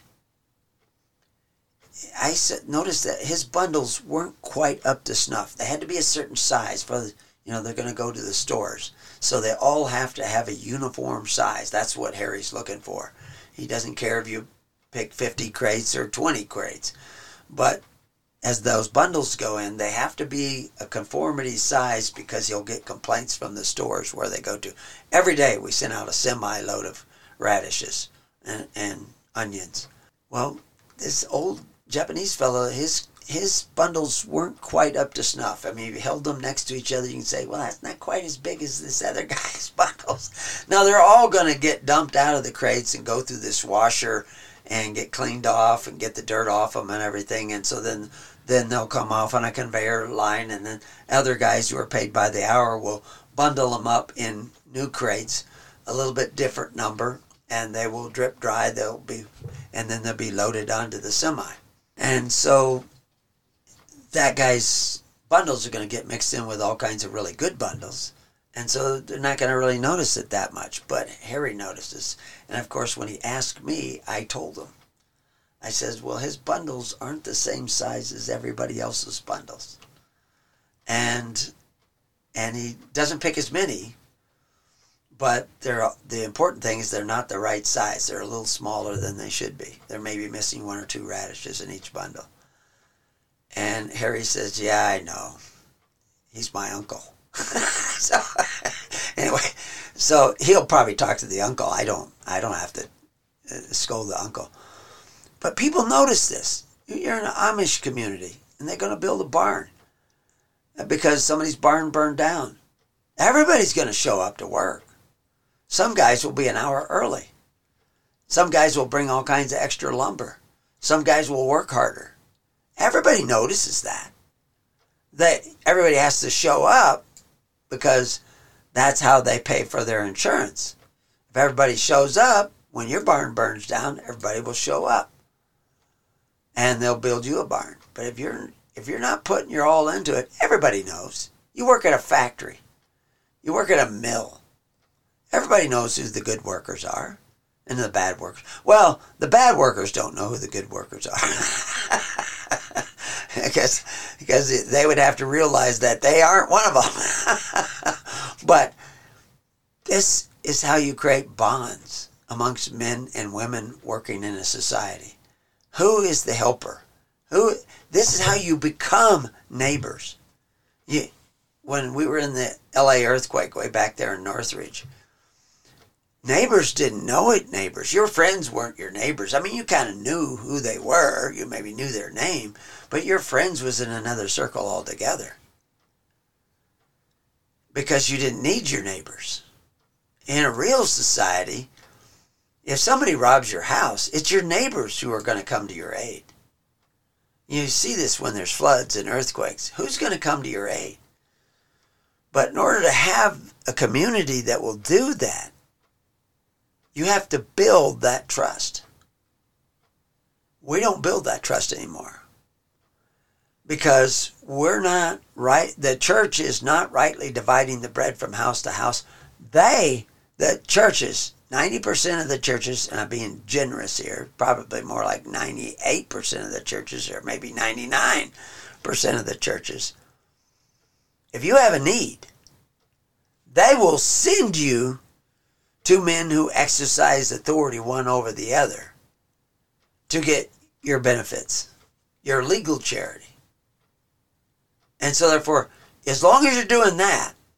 I noticed that his bundles weren't quite up to snuff. They had to be a certain size for, they're going to go to the stores. So they all have to have a uniform size. That's what Harry's looking for. He doesn't care if you pick 50 crates or 20 crates. But as those bundles go in, they have to be a conformity size because he'll get complaints from the stores where they go to. Every day we send out a semi-load of radishes and onions. Well, this old Japanese fellow, his bundles weren't quite up to snuff. I mean, if you held them next to each other, you can say, well, that's not quite as big as this other guy's bundles. Now, they're all going to get dumped out of the crates and go through this washer and get cleaned off and get the dirt off them and everything. And so then they'll come off on a conveyor line, and then other guys who are paid by the hour will bundle them up in new crates, a little bit different number, and they will drip dry. And then they'll be loaded onto the semi. And so that guy's bundles are going to get mixed in with all kinds of really good bundles. And so they're not going to really notice it that much. But Harry notices. And, of course, when he asked me, I told him. I says, well, his bundles aren't the same size as everybody else's bundles. And he doesn't pick as many. But the important thing is they're not the right size. They're a little smaller than they should be. They're maybe missing 1 or 2 radishes in each bundle. And Harry says, yeah, I know. He's my uncle. So anyway, so he'll probably talk to the uncle. I don't have to scold the uncle. But people notice this. You're in an Amish community, and they're going to build a barn because somebody's barn burned down. Everybody's going to show up to work. Some guys will be an hour early. Some guys will bring all kinds of extra lumber. Some guys will work harder. Everybody notices that. Everybody has to show up because that's how they pay for their insurance. If everybody shows up, when your barn burns down, everybody will show up. And they'll build you a barn. But if you're not putting your all into it, everybody knows. You work at a factory. You work at a mill. Everybody knows who the good workers are and the bad workers. Well, the bad workers don't know who the good workers are. Because they would have to realize that they aren't one of them. But this is how you create bonds amongst men and women working in a society. Who is the helper? This is how you become neighbors. When we were in the LA earthquake way back there in Northridge, neighbors didn't know it, neighbors. Your friends weren't your neighbors. I mean, you kind of knew who they were. You maybe knew their name, but your friends was in another circle altogether because you didn't need your neighbors. In a real society, if somebody robs your house, it's your neighbors who are going to come to your aid. You see this when there's floods and earthquakes. Who's going to come to your aid? But in order to have a community that will do that, you have to build that trust. We don't build that trust anymore because we're not right. The church is not rightly dividing the bread from house to house. The churches, 90% of the churches, and I'm being generous here, probably more like 98% of the churches or maybe 99% of the churches, if you have a need, they will send you to men who exercise authority one over the other to get your benefits, your legal charity. And so therefore, as long as you're doing that,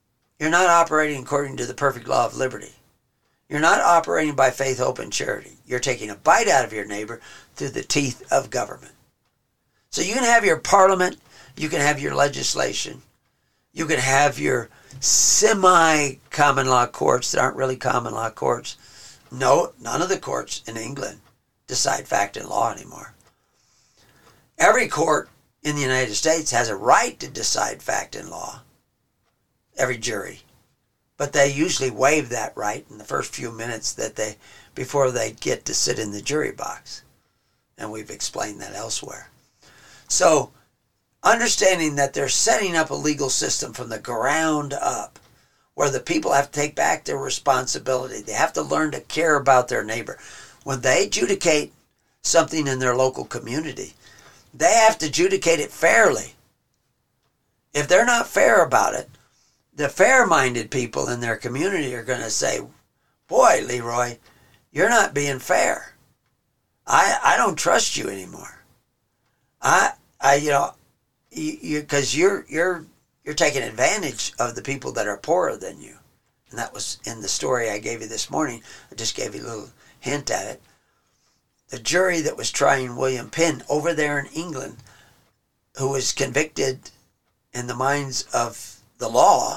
You're not operating according to the perfect law of liberty. You're not operating by faith, hope, and charity. You're taking a bite out of your neighbor through the teeth of government. So you can have your parliament, you can have your legislation, you can have your semi-common law courts that aren't really common law courts. No, none of the courts in England decide fact and law anymore. Every court in the United States has a right to decide fact and law. Every jury. But they usually waive that right in the first few minutes before they get to sit in the jury box. And we've explained that elsewhere. So, understanding that they're setting up a legal system from the ground up, where the people have to take back their responsibility. They have to learn to care about their neighbor. When they adjudicate something in their local community, they have to adjudicate it fairly. If they're not fair about it, the fair-minded people in their community are going to say, boy, Leroy, you're not being fair. I don't trust you anymore. Because you're taking advantage of the people that are poorer than you. And that was in the story I gave you this morning. I just gave you a little hint at it. The jury that was trying William Penn over there in England, who was convicted in the minds of the law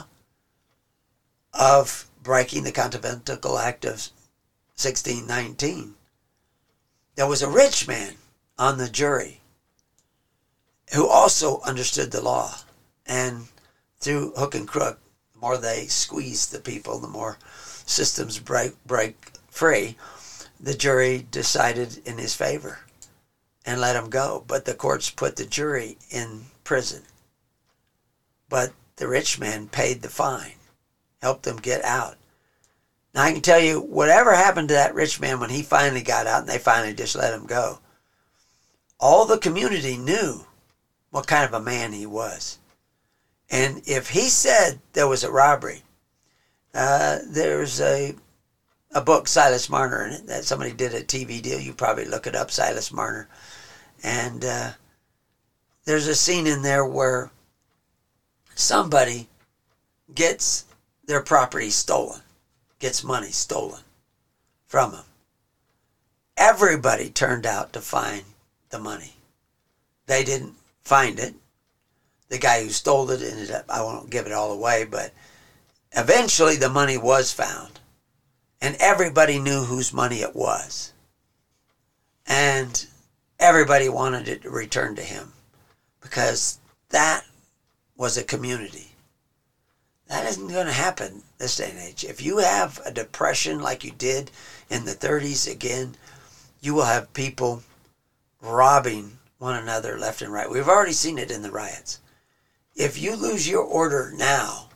of breaking the Continental Act of 1619. There was a rich man on the jury who also understood the law. And through hook and crook, the more they squeeze the people, the more systems break free. The jury decided in his favor and let him go. But the courts put the jury in prison. But the rich man paid the fine, helped them get out. Now I can tell you, whatever happened to that rich man when he finally got out and they finally just let him go, all the community knew what kind of a man he was. And if he said there was a robbery, there's a book, Silas Marner, in it, that somebody did a TV deal. You probably look it up, Silas Marner. And there's a scene in there where somebody gets their property stolen, gets money stolen from them. Everybody turned out to find the money. They didn't find it. The guy who stole it ended up, I won't give it all away, but eventually the money was found. And everybody knew whose money it was. And everybody wanted it to return to him. Because that was a community. That isn't going to happen this day and age. If you have a depression like you did in the 30s again, you will have people robbing one another left and right. We've already seen it in the riots. If you lose your order now,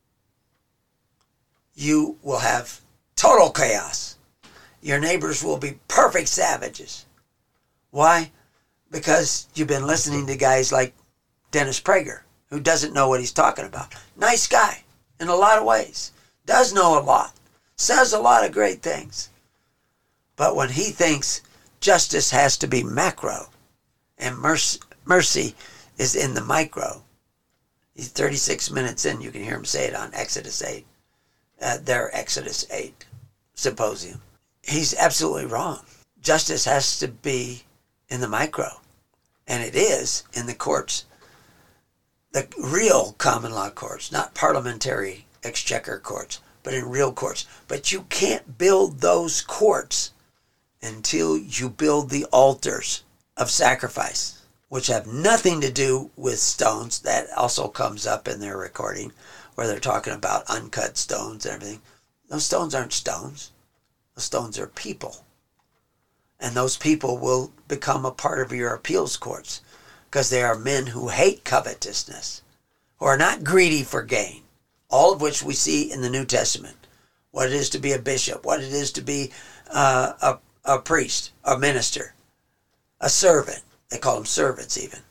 you will have total chaos. Your neighbors will be perfect savages. Why? Because you've been listening to guys like Dennis Prager, who doesn't know what he's talking about. Nice guy in a lot of ways. Does know a lot. Says a lot of great things. But when he thinks justice has to be macro and mercy is in the micro, he's 36 minutes in. You can hear him say it on Exodus 8. Their Exodus 8 symposium. He's absolutely wrong. Justice has to be in the micro. And it is in the courts. The real common law courts, not parliamentary exchequer courts, but in real courts. But you can't build those courts until you build the altars of sacrifice, which have nothing to do with stones. That also comes up in their recording, where they're talking about uncut stones and everything. Those stones aren't stones. Those stones are people. And those people will become a part of your appeals courts, because they are men who hate covetousness, who are not greedy for gain, all of which we see in the New Testament. What it is to be a bishop, what it is to be a priest, a minister, a servant. They call them servants even.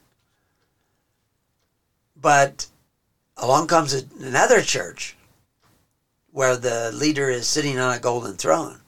But along comes another church where the leader is sitting on a golden throne.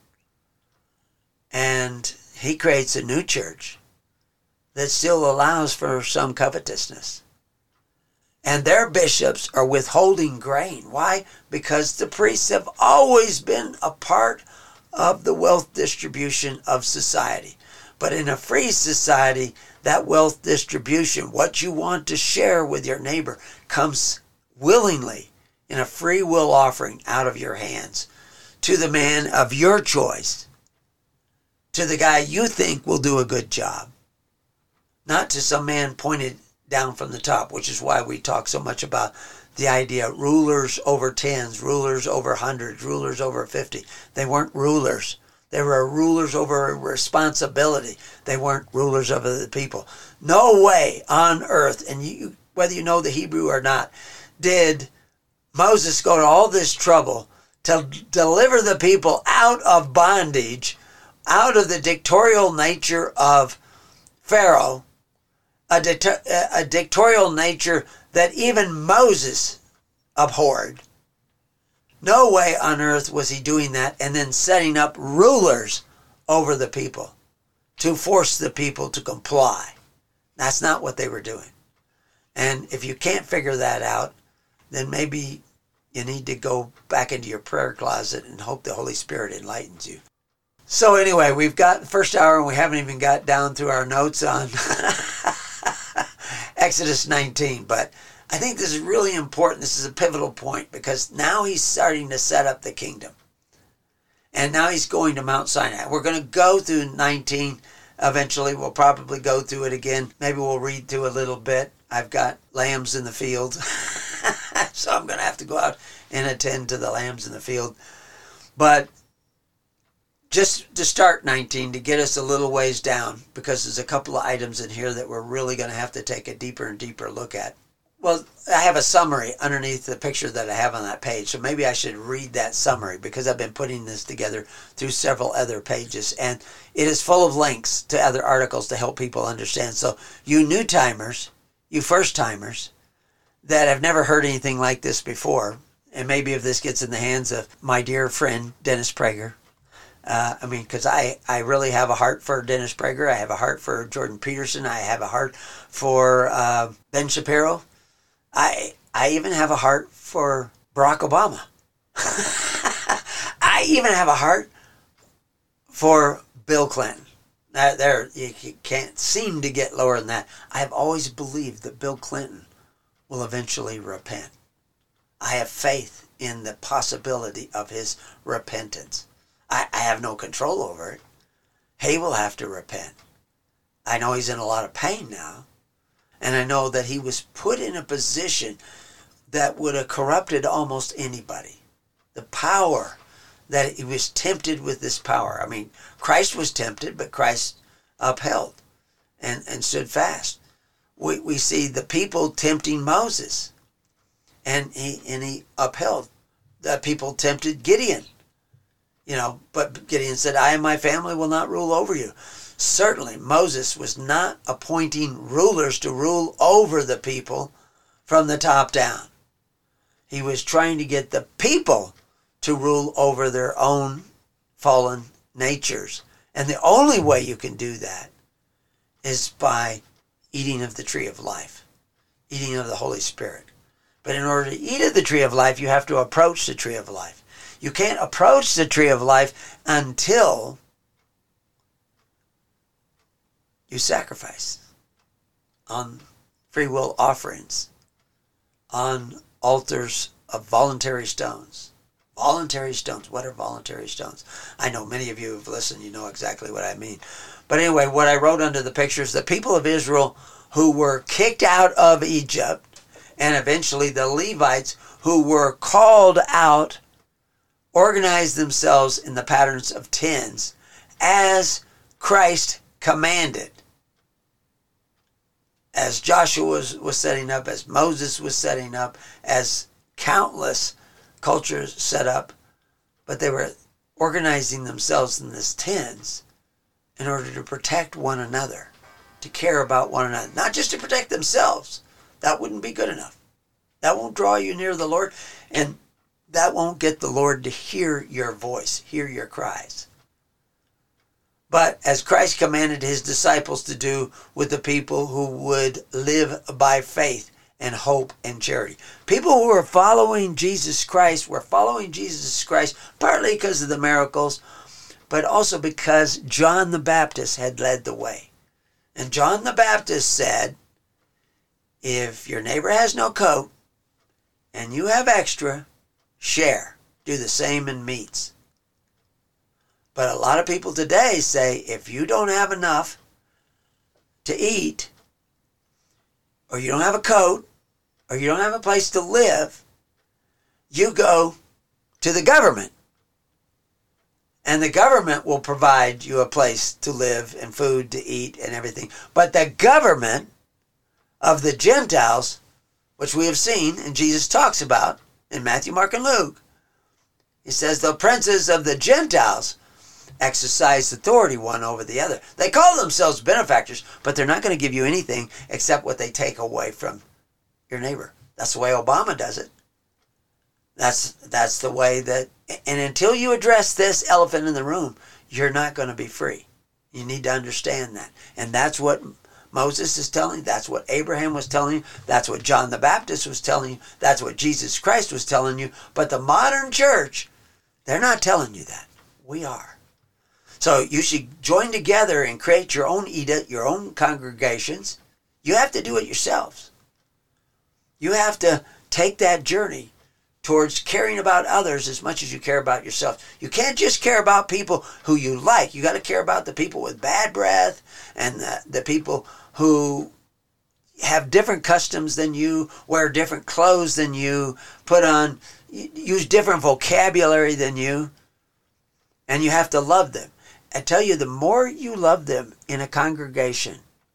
And he creates a new church that still allows for some covetousness. And their bishops are withholding grain. Why? Because the priests have always been a part of the wealth distribution of society. But in a free society, that wealth distribution, what you want to share with your neighbor, comes willingly in a free will offering out of your hands to the man of your choice, to the guy you think will do a good job, not to some man pointed down from the top, which is why we talk so much about the idea of rulers over tens, rulers over hundreds, rulers over 50. They weren't rulers. They were rulers over responsibility. They weren't rulers over the people. No way on earth, and you, whether you know the Hebrew or not, did Moses go to all this trouble to deliver the people out of bondage, out of the dictatorial nature of Pharaoh, a dictatorial nature that even Moses abhorred. No way on earth was he doing that and then setting up rulers over the people to force the people to comply. That's not what they were doing. And if you can't figure that out, then maybe you need to go back into your prayer closet and hope the Holy Spirit enlightens you. So anyway, we've got the first hour and we haven't even got down through our notes on Exodus 19, but I think this is really important. This is a pivotal point because now he's starting to set up the kingdom. And now he's going to Mount Sinai. We're going to go through 19. Eventually, we'll probably go through it again. Maybe we'll read through a little bit. I've got lambs in the field. So I'm going to have to go out and attend to the lambs in the field. But just to start 19, to get us a little ways down, because there's a couple of items in here that we're really going to have to take a deeper and deeper look at. Well, I have a summary underneath the picture that I have on that page, so maybe I should read that summary because I've been putting this together through several other pages, and it is full of links to other articles to help people understand. So you new timers, you first timers that have never heard anything like this before, and maybe if this gets in the hands of my dear friend Dennis Prager, because I really have a heart for Dennis Prager, I have a heart for Jordan Peterson, I have a heart for Ben Shapiro, I even have a heart for Barack Obama. I even have a heart for Bill Clinton. There, you can't seem to get lower than that. I have always believed that Bill Clinton will eventually repent. I have faith in the possibility of his repentance. I have no control over it. He will have to repent. I know he's in a lot of pain now. And I know that he was put in a position that would have corrupted almost anybody. The power that he was tempted with this power. I mean, Christ was tempted, but Christ upheld and stood fast. We see the people tempting Moses, and he upheld. The people tempted Gideon, but Gideon said, "I and my family will not rule over you." Certainly, Moses was not appointing rulers to rule over the people from the top down. He was trying to get the people to rule over their own fallen natures. And the only way you can do that is by eating of the tree of life, eating of the Holy Spirit. But in order to eat of the tree of life, you have to approach the tree of life. You can't approach the tree of life until you sacrifice on free will offerings, on altars of voluntary stones. Voluntary stones. What are voluntary stones? I know many of you have listened. You know exactly what I mean. But anyway, what I wrote under the picture is the people of Israel who were kicked out of Egypt, and eventually the Levites who were called out, organized themselves in the patterns of tens as Christ commanded. As Joshua was setting up, as Moses was setting up, as countless cultures set up, but they were organizing themselves in this tens in order to protect one another, to care about one another, not just to protect themselves. That wouldn't be good enough. That won't draw you near the Lord, and that won't get the Lord to hear your voice, hear your cries. But as Christ commanded his disciples to do with the people who would live by faith and hope and charity. People who were following Jesus Christ were following Jesus Christ partly because of the miracles, but also because John the Baptist had led the way. And John the Baptist said, if your neighbor has no coat and you have extra, share. Do the same in meats. But a lot of people today say, if you don't have enough to eat, or you don't have a coat, or you don't have a place to live, you go to the government. And the government will provide you a place to live and food to eat and everything. But the government of the Gentiles, which we have seen and Jesus talks about in Matthew, Mark, and Luke, he says the princes of the Gentiles exercise authority one over the other. They call themselves benefactors, but they're not going to give you anything except what they take away from your neighbor. That's the way Obama does it. That's the way that, and until you address this elephant in the room, you're not going to be free. You need to understand that. And that's what Moses is telling you. That's what Abraham was telling you. That's what John the Baptist was telling you. That's what Jesus Christ was telling you. But the modern church, they're not telling you that. We are. So you should join together and create your own edict, your own congregations. You have to do it yourselves. You have to take that journey towards caring about others as much as you care about yourself. You can't just care about people who you like. You got to care about the people with bad breath and the people who have different customs than you, wear different clothes than you, use different vocabulary than you, and you have to love them. I tell you, the more you love them in a congregation,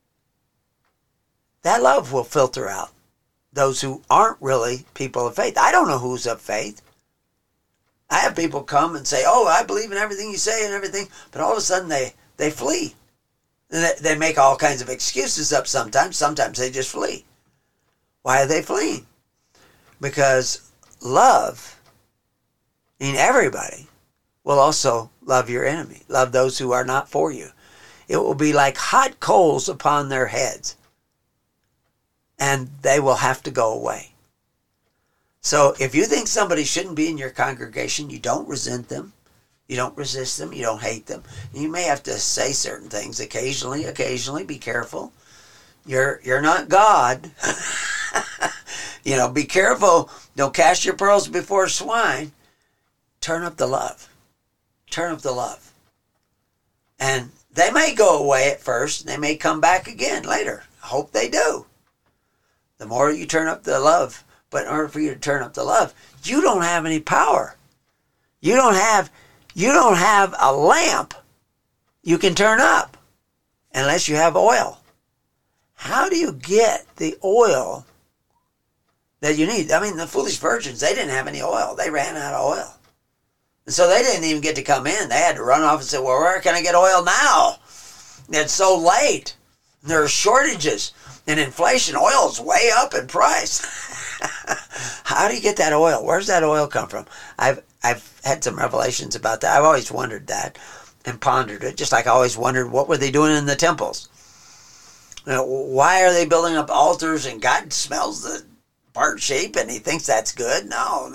that love will filter out those who aren't really people of faith. I don't know who's of faith. I have people come and say, oh, I believe in everything you say and everything, but all of a sudden they flee. They make all kinds of excuses up sometimes. Sometimes they just flee. Why are they fleeing? Because love, in everybody, will also love your enemy. Love those who are not for you. It will be like hot coals upon their heads. And they will have to go away. So if you think somebody shouldn't be in your congregation, you don't resent them. You don't resist them. You don't hate them. You may have to say certain things occasionally. Be careful. You're not God. Be careful. Don't cast your pearls before swine. Turn up the love. Turn up the love. And they may go away at first. They may come back again later. I hope they do. The more you turn up the love, but in order for you to turn up the love, you don't have any power. You don't have a lamp you can turn up unless you have oil. How do you get the oil that you need? I mean, the foolish virgins, they didn't have any oil. They ran out of oil. And so they didn't even get to come in. They had to run off and say, well, where can I get oil now? It's so late. There are shortages. And inflation, oil's way up in price. How do you get that oil? Where's that oil come from? I've had some revelations about that. I've always wondered that and pondered it, just like I always wondered what were they doing in the temples. Why are they building up altars and God smells the burnt sheep and he thinks that's good? No.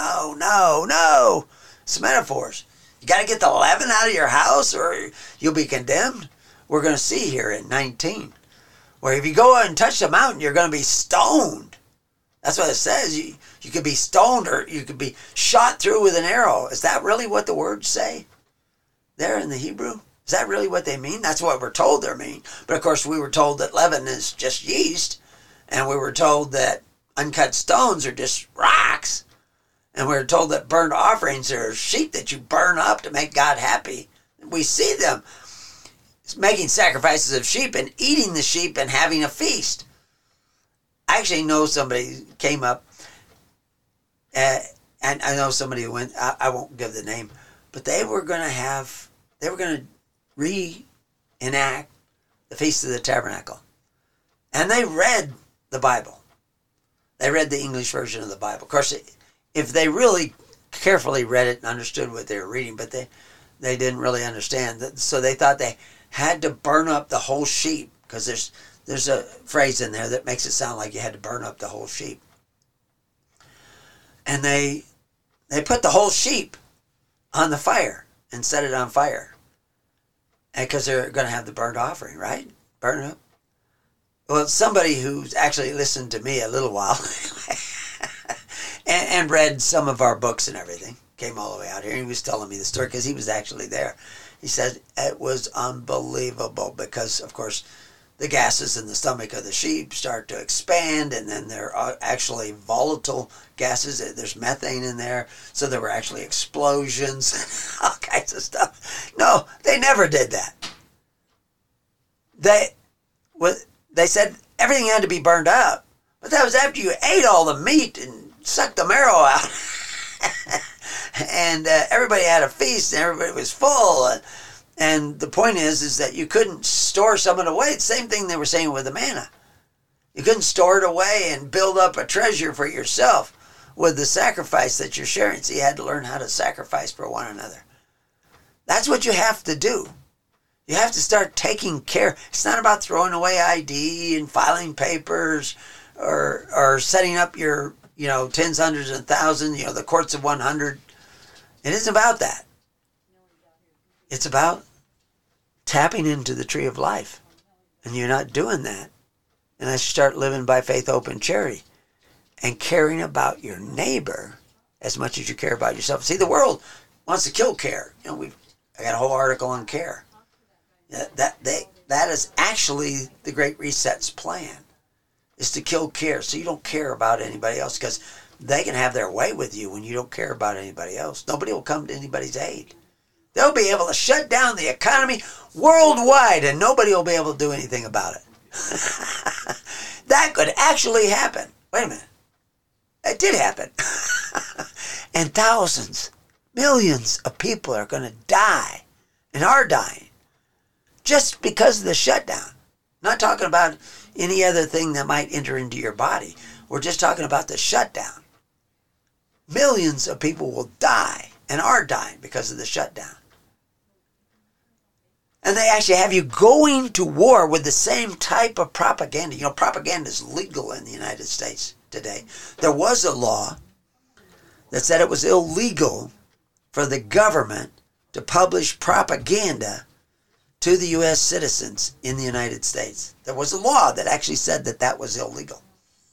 It's metaphors. You got to get the leaven out of your house or you'll be condemned. We're going to see here in 19. Where if you go out and touch the mountain, you're going to be stoned. That's what it says. You could be stoned or you could be shot through with an arrow. Is that really what the words say there in the Hebrew? Is that really what they mean? That's what we're told they mean. But of course, we were told that leaven is just yeast. And we were told that uncut stones are just rocks. And we were told that burnt offerings are sheep that you burn up to make God happy. We see them making sacrifices of sheep and eating the sheep and having a feast. I actually know somebody came up, and I know somebody who went, I won't give the name, but they were going to reenact the Feast of the Tabernacle. And they read the Bible. They read the English version of the Bible. Of course, if they really carefully read it and understood what they were reading, but they didn't really understand that, so they thought they had to burn up the whole sheep because there's there's a phrase in there that makes it sound like you had to burn up the whole sheep. And they put the whole sheep on the fire and set it on fire. And because they're going to have the burnt offering, right? Burn it up. Well, somebody who's actually listened to me a little while and read some of our books and everything, came all the way out here. He was telling me the story because he was actually there. He said it was unbelievable because, of course, the gases in the stomach of the sheep start to expand, and then there are actually volatile gases. There's methane in there, so there were actually explosions, all kinds of stuff. No, they never did that. They said everything had to be burned up, but that was after you ate all the meat and sucked the marrow out. And everybody had a feast, and everybody was full. And the point is that you couldn't store some of it away. It's the same thing they were saying with the manna. You couldn't store it away and build up a treasure for yourself with the sacrifice that you're sharing. So you had to learn how to sacrifice for one another. That's what you have to do. You have to start taking care. It's not about throwing away ID and filing papers or setting up your, tens, hundreds, and thousands, the courts of 100. It isn't about that. It's about tapping into the tree of life. And you're not doing that unless you start living by faith, hope, and charity and caring about your neighbor as much as you care about yourself. See, the world wants to kill care. I got a whole article on care. That is actually the Great Reset's plan, is to kill care so you don't care about anybody else, because they can have their way with you when you don't care about anybody else. Nobody will come to anybody's aid. They'll be able to shut down the economy worldwide and nobody will be able to do anything about it. That could actually happen. Wait a minute. It did happen. And thousands, millions of people are going to die and are dying just because of the shutdown. Not talking about any other thing that might enter into your body. We're just talking about the shutdown. Millions of people will die and are dying because of the shutdown. And they actually have you going to war with the same type of propaganda. Propaganda is legal in the United States today. There was a law that said it was illegal for the government to publish propaganda to the U.S. citizens in the United States. There was a law that actually said that that was illegal.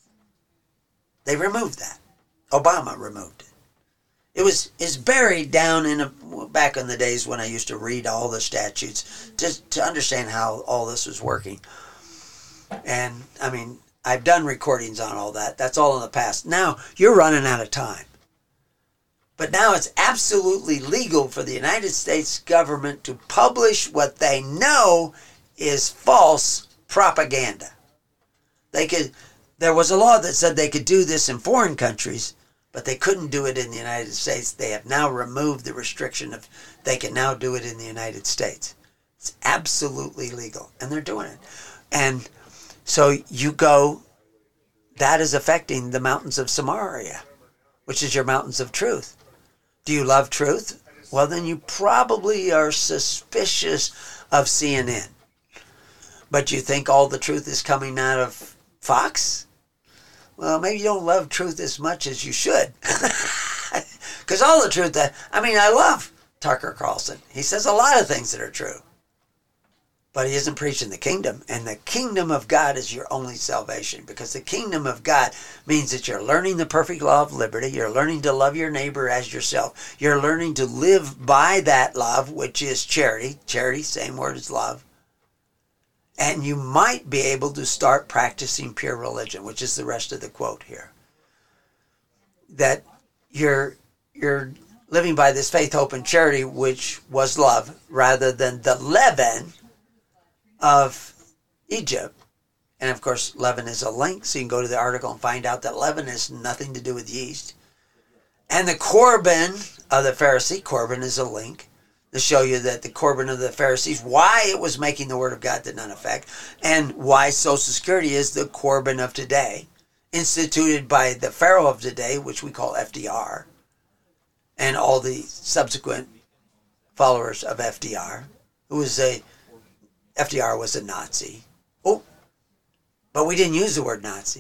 They removed that. Obama removed it. It's buried down back in the days when I used to read all the statutes to understand how all this was working. And, I've done recordings on all that. That's all in the past. Now, you're running out of time. But now it's absolutely legal for the United States government to publish what they know is false propaganda. There was a law that said they could do this in foreign countries, but they couldn't do it in the United States. They have now removed the restriction of they can now do it in the United States. It's absolutely legal, and they're doing it. And so you go, that is affecting the mountains of Samaria, which is your mountains of truth. Do you love truth? Well, then you probably are suspicious of CNN. But you think all the truth is coming out of Fox? Well, maybe you don't love truth as much as you should. Because all the truth I love Tucker Carlson. He says a lot of things that are true. But he isn't preaching the kingdom. And the kingdom of God is your only salvation. Because the kingdom of God means that you're learning the perfect law of liberty. You're learning to love your neighbor as yourself. You're learning to live by that love, which is charity. Charity, same word as love. And you might be able to start practicing pure religion, which is the rest of the quote here. That you're living by this faith, hope, and charity, which was love, rather than the leaven of Egypt. And of course, leaven is a link, so you can go to the article and find out that leaven has nothing to do with yeast. And the Corban of the Pharisee, Corban is a link, to show you that the Corban of the Pharisees, why it was making the word of God did not affect, and why Social Security is the Corban of today, instituted by the Pharaoh of today, which we call FDR, and all the subsequent followers of FDR, FDR was a Nazi. Oh, But we didn't use the word Nazi.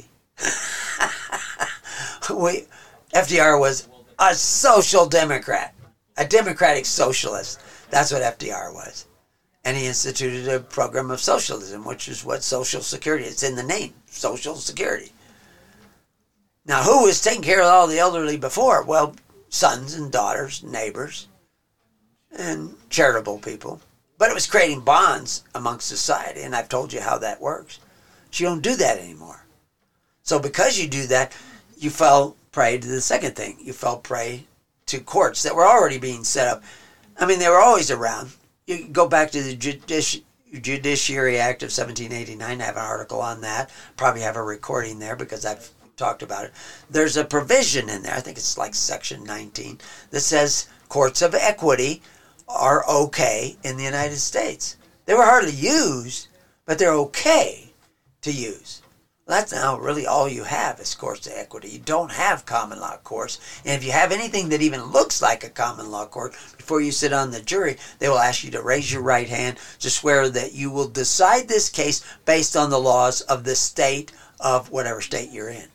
FDR was a social democrat, a democratic socialist. That's what FDR was. And he instituted a program of socialism, which is what Social Security, it's in the name, Social Security. Now, who was taking care of all the elderly before? Well, sons and daughters, neighbors, and charitable people. But it was creating bonds amongst society, and I've told you how that works. So you don't do that anymore. So because you do that, you fell prey to the second thing. You fell prey to courts that were already being set up. I mean, they were always around. You can go back to the Judiciary Act of 1789. I have an article on that. Probably have a recording there because I've talked about it. There's a provision in there, I think it's like section 19, that says courts of equity are okay in the United States. They were hardly used, but they're okay to use. Well, that's now really all you have is courts of equity. You don't have common law courts. And if you have anything that even looks like a common law court, before you sit on the jury, they will ask you to raise your right hand to swear that you will decide this case based on the laws of the state of whatever state you're in.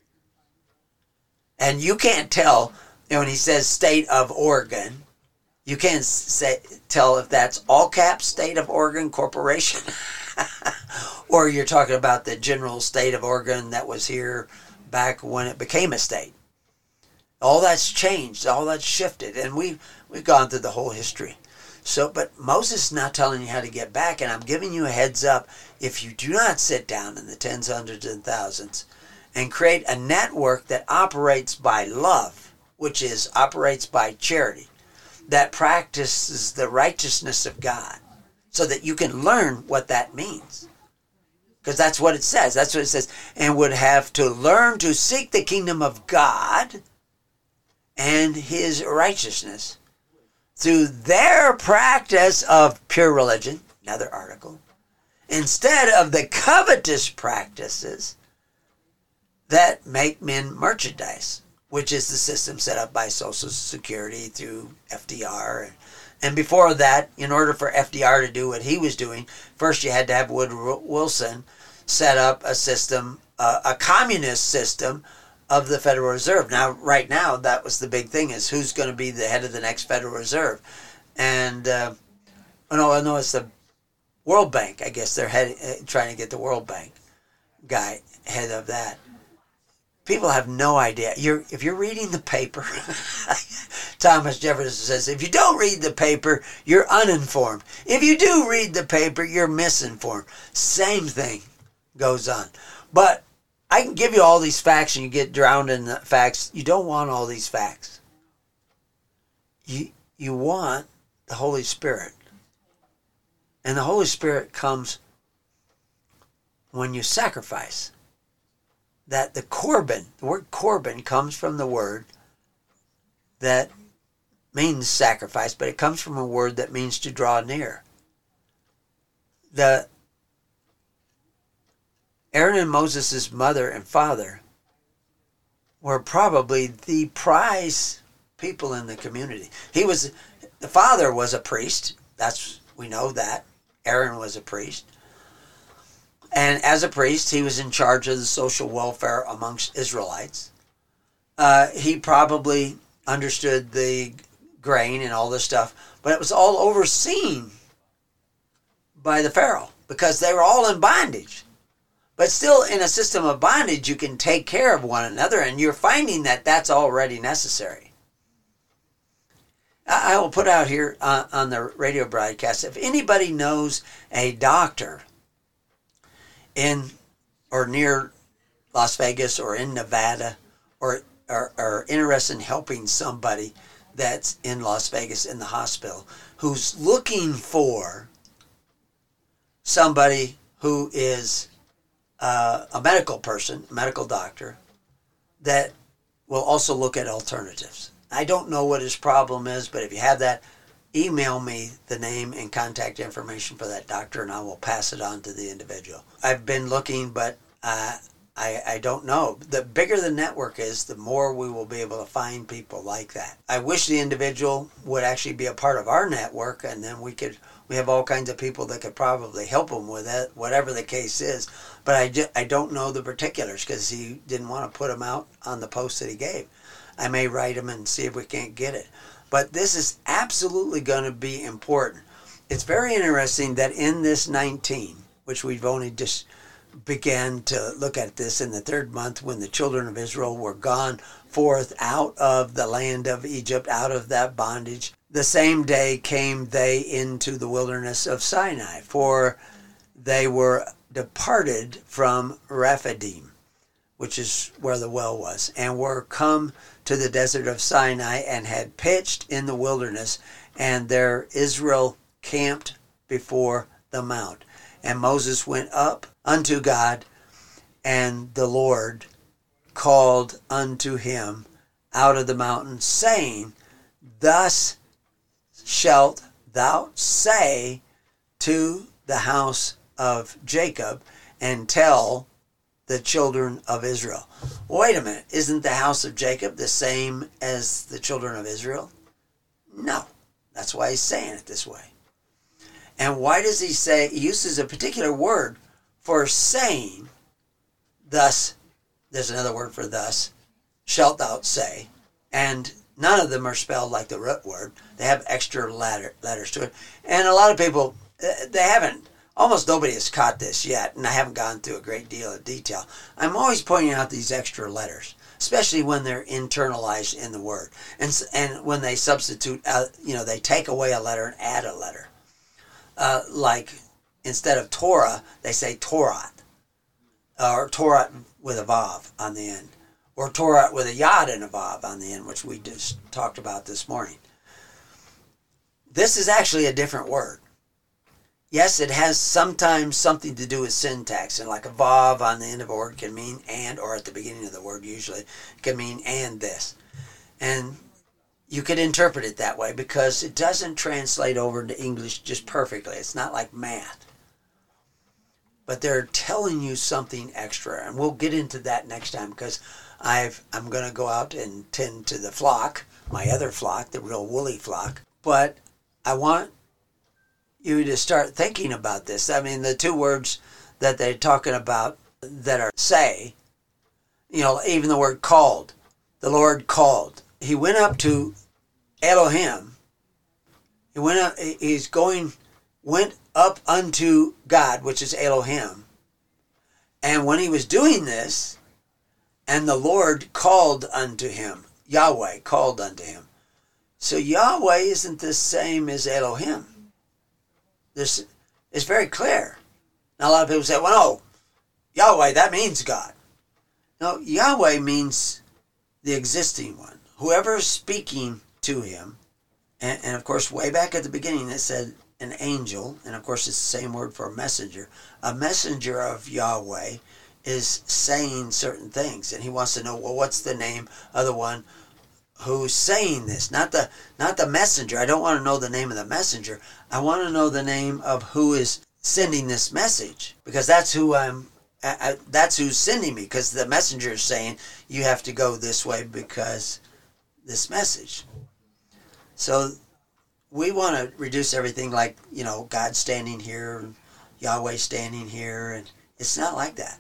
And you can't tell, when he says state of Oregon, you can't tell if that's all caps state of Oregon Corporation or you're talking about the general state of Oregon that was here back when it became a state. All that's changed, all that's shifted, and we've gone through the whole history. So, but Moses is not telling you how to get back, and I'm giving you a heads up. If you do not sit down in the tens, hundreds, and thousands and create a network that operates by love, which is operates by charity, that practices the righteousness of God, so that you can learn what that means. Because that's what it says. That's what it says. And would have to learn to seek the kingdom of God and his righteousness through their practice of pure religion, another article, instead of the covetous practices that make men merchandise, which is the system set up by Social Security through FDR. And before that, in order for FDR to do what he was doing, first you had to have Woodrow Wilson set up a system, a communist system of the Federal Reserve. Now, right now, that was the big thing, is who's going to be the head of the next Federal Reserve. And, no, it's the World Bank. I guess they're trying to get the World Bank guy head of that. People have no idea. If you're reading the paper, Thomas Jefferson says, if you don't read the paper, you're uninformed. If you do read the paper, you're misinformed. Same thing goes on. But I can give you all these facts and you get drowned in the facts. You don't want all these facts. You want the Holy Spirit. And the Holy Spirit comes when you sacrifice. That the word Corban comes from the word that means sacrifice, but it comes from a word that means to draw near. Aaron and Moses' mother and father were probably the prize people in the community. The father was a priest. We know that. Aaron was a priest. And as a priest, he was in charge of the social welfare amongst Israelites. He probably understood the grain and all this stuff, but it was all overseen by the Pharaoh because they were all in bondage. But still, in a system of bondage, you can take care of one another, and you're finding that that's already necessary. I will put out here on the radio broadcast, if anybody knows a doctor in or near Las Vegas or in Nevada or interested in helping somebody that's in Las Vegas in the hospital who's looking for somebody who is a medical person, a medical doctor, that will also look at alternatives. I don't know what his problem is, but if you have that, email me the name and contact information for that doctor, and I will pass it on to the individual. I've been looking, but I don't know. The bigger the network is, the more we will be able to find people like that. I wish the individual would actually be a part of our network, and then we could We have all kinds of people that could probably help him with it, whatever the case is. But I don't know the particulars because he didn't want to put them out on the post that he gave. I may write them and see if we can't get it. But this is absolutely going to be important. It's very interesting that in this 19, which we've only just began to look at this in the third month, when the children of Israel were gone forth out of the land of Egypt, out of that bondage, the same day came they into the wilderness of Sinai, for they were departed from Rephidim, which is where the well was, and were come to the desert of Sinai, and had pitched in the wilderness, and there Israel camped before the mount. And Moses went up unto God, and the Lord called unto him out of the mountain, saying, Thus shalt thou say to the house of Jacob, and tell the children of Israel. Wait a minute, isn't the house of Jacob the same as the children of Israel? No, that's why he's saying it this way. And why does he say, he uses a particular word for saying, thus, there's another word for thus, shalt thou say, and none of them are spelled like the root word. They have extra letters to it. And a lot of people, they haven't, almost nobody has caught this yet, and I haven't gone through a great deal of detail. I'm always pointing out these extra letters, especially when they're internalized in the word. And when they substitute, they take away a letter and add a letter. Like instead of Torah, they say Torah, or Torah with a vav on the end, or Torah with a yod and a vav on the end, which we just talked about this morning. This is actually a different word. Yes, it has sometimes something to do with syntax, and like a vav on the end of a word can mean and, or at the beginning of the word usually, it can mean and this. And you could interpret it that way because it doesn't translate over into English just perfectly. It's not like math. But they're telling you something extra, and we'll get into that next time because I'm going to go out and tend to the flock, my other flock, the real woolly flock. But I want you to start thinking about this. I mean, the two words that they're talking about that are say, even the word called, the Lord called. He went up to Elohim. He went up unto God, which is Elohim. And when he was doing this, and the Lord called unto him, Yahweh called unto him. So Yahweh isn't the same as Elohim. This is very clear. Now a lot of people say, well, no, Yahweh, that means God. No, Yahweh means the existing one. Whoever is speaking to him, and of course way back at the beginning it said an angel, and of course it's the same word for a messenger. A messenger of Yahweh is saying certain things, and he wants to know, well, what's the name of the one who's saying this? Not the messenger. I don't want to know the name of the messenger. I want to know the name of who is sending this message, because that's who that's who's sending me, because the messenger is saying you have to go this way because this message. So we want to reduce everything like, God standing here, and Yahweh standing here, and it's not like that.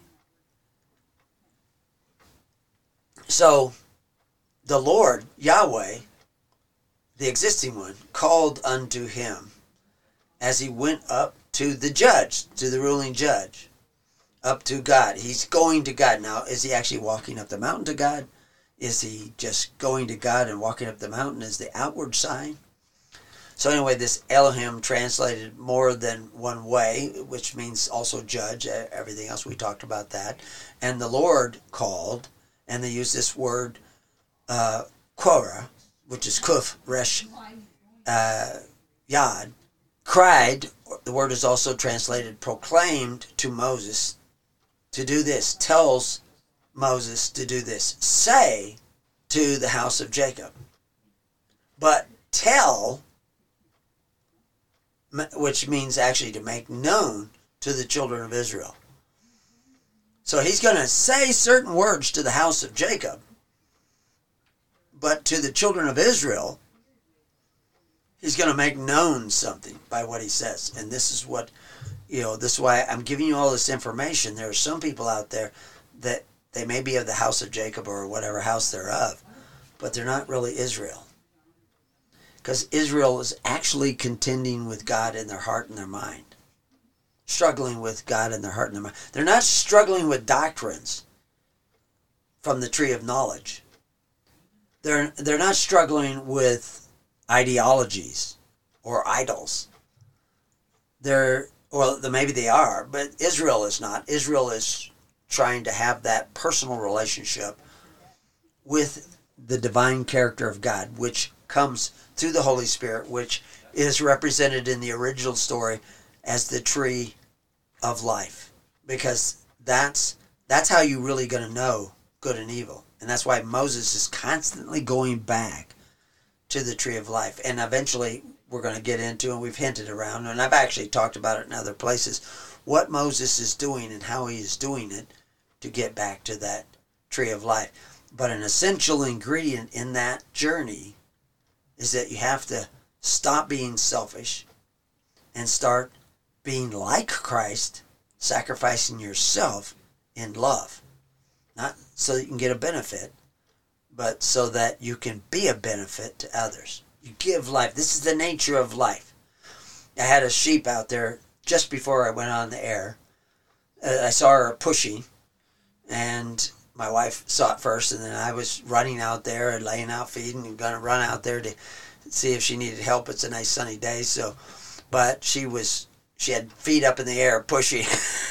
So the Lord, Yahweh, the existing one, called unto him as he went up to the judge, to the ruling judge, up to God. He's going to God. Now, is he actually walking up the mountain to God? Is he just going to God and walking up the mountain as the outward sign? So anyway, this Elohim translated more than one way, which means also judge. Everything else, we talked about that. And the Lord called, and they use this word, Korah, which is Kuf, Resh, Yad, cried. The word is also translated proclaimed to Moses to do this, tells Moses to do this. Say to the house of Jacob. But tell, which means actually to make known to the children of Israel. So he's going to say certain words to the house of Jacob, but to the children of Israel, He's going to make known something by what he says. And this is what, this is why I'm giving you all this information. There are some people out there that they may be of the house of Jacob or whatever house they're of, but they're not really Israel. Because Israel is actually contending with God in their heart and their mind. Struggling with God in their heart and their mind. They're not struggling with doctrines from the tree of knowledge. They're not struggling with ideologies or idols. Maybe they are, but Israel is not. Israel is trying to have that personal relationship with the divine character of God, which comes through the Holy Spirit, which is represented in the original story as the tree of life. Because that's how you're really going to know good and evil. And that's why Moses is constantly going back to the tree of life. And eventually we're going to get into, and we've hinted around, and I've actually talked about it in other places, what Moses is doing and how he is doing it to get back to that tree of life. But an essential ingredient in that journey is that you have to stop being selfish and start being like Christ, sacrificing yourself in love. Not so that you can get a benefit, but so that you can be a benefit to others. You give life. This is the nature of life. I had a sheep out there just before I went on the air. I saw her pushing, and my wife saw it first, and then I was running out there and laying out feeding and going to run out there to see if she needed help. It's a nice sunny day, but she had feet up in the air pushing.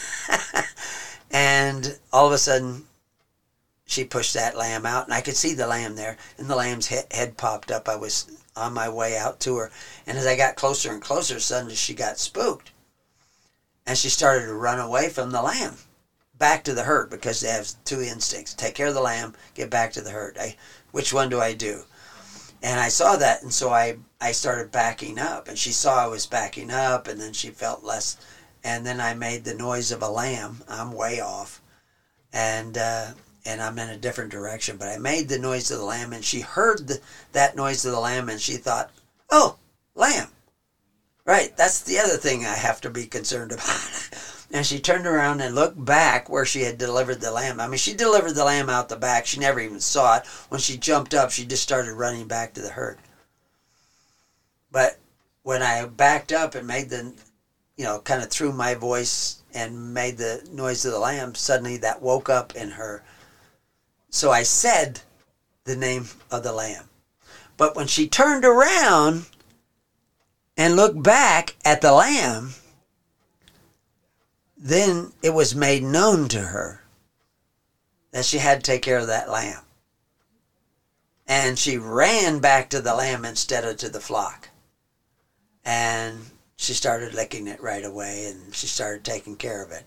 And all of a sudden, she pushed that lamb out, and I could see the lamb there, and the lamb's head popped up. I was on my way out to her, and as I got closer and closer, suddenly she got spooked, and she started to run away from the lamb, back to the herd, because they have two instincts: take care of the lamb, get back to the herd. Which one do I do? And I saw that, and so I started backing up, and she saw I was backing up, and then she felt less, and then I made the noise of a lamb. I'm way off, and I'm in a different direction, but I made the noise of the lamb, and she heard that noise of the lamb, and she thought, oh, lamb. Right, that's the other thing I have to be concerned about. And she turned around and looked back where she had delivered the lamb. I mean, she delivered the lamb out the back. She never even saw it. When she jumped up, she just started running back to the herd. But when I backed up and made kind of threw my voice and made the noise of the lamb, suddenly that woke up in her. So I said the name of the lamb. But when she turned around and looked back at the lamb, then it was made known to her that she had to take care of that lamb. And she ran back to the lamb instead of to the flock. And she started licking it right away, and she started taking care of it.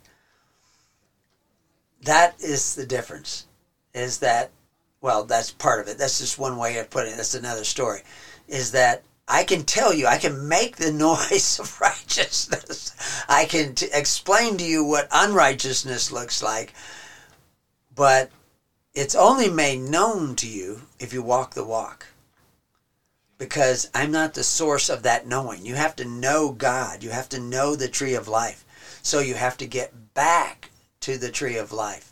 That is the difference. Is that, that's part of it. That's just one way of putting it. That's another story. Is that I can tell you, I can make the noise of righteousness. I can explain to you what unrighteousness looks like. But it's only made known to you if you walk the walk. Because I'm not the source of that knowing. You have to know God. You have to know the tree of life. So you have to get back to the tree of life.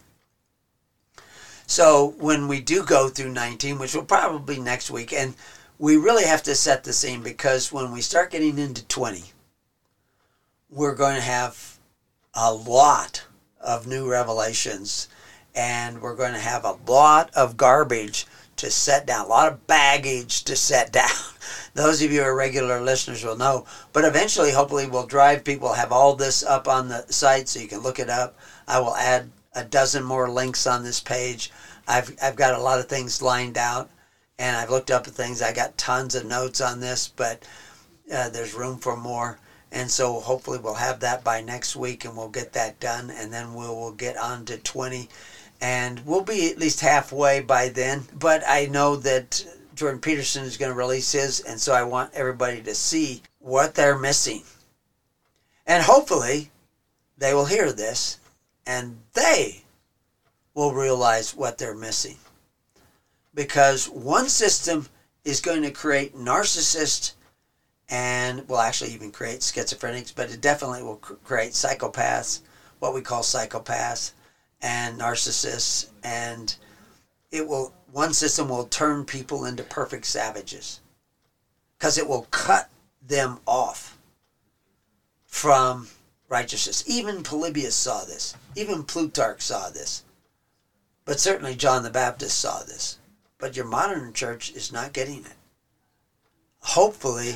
So when we do go through 19, which will probably be next week, and we really have to set the scene, because when we start getting into 20, we're going to have a lot of new revelations, and we're going to have a lot of garbage to set down, a lot of baggage to set down. Those of you who are regular listeners will know. But eventually, hopefully, we'll drive people, have all this up on the site so you can look it up. I will add a dozen more links on this page. I've got a lot of things lined out, and I've looked up at things. I got tons of notes on this, but there's room for more. And so hopefully we'll have that by next week, and we'll get that done, and then we'll get on to 20. And we'll be at least halfway by then. But I know that Jordan Peterson is going to release his, and so I want everybody to see what they're missing. And hopefully they will hear this, and they will realize what they're missing. Because one system is going to create narcissists and will actually even create schizophrenics, but it definitely will create psychopaths, what we call psychopaths, and narcissists, and one system will turn people into perfect savages because it will cut them off from righteousness. Even Polybius saw this. Even Plutarch saw this. But certainly John the Baptist saw this. But your modern church is not getting it. Hopefully,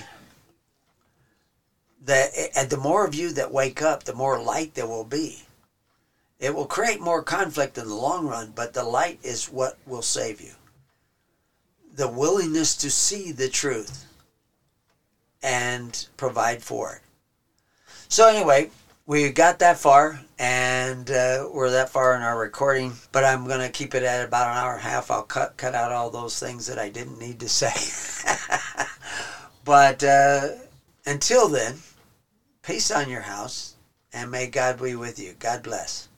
the more of you that wake up, the more light there will be. It will create more conflict in the long run, but the light is what will save you. The willingness to see the truth and provide for it. So anyway, we got that far, and we're that far in our recording, but I'm going to keep it at about an hour and a half. I'll cut out all those things that I didn't need to say. But until then, peace on your house, and may God be with you. God bless.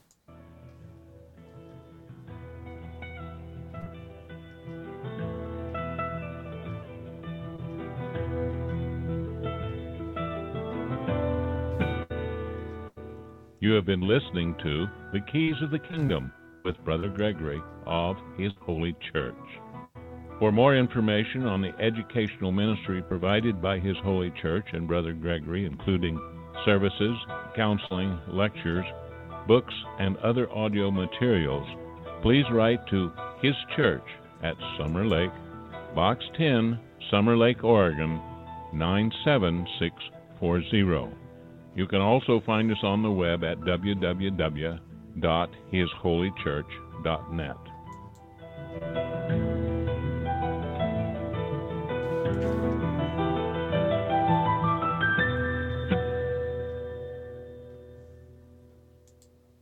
You have been listening to The Keys of the Kingdom with Brother Gregory of His Holy Church. For more information on the educational ministry provided by His Holy Church and Brother Gregory, including services, counseling, lectures, books, and other audio materials, please write to His Church at Summer Lake, Box 10, Summer Lake, Oregon, 97640. You can also find us on the web at www.hisholychurch.net.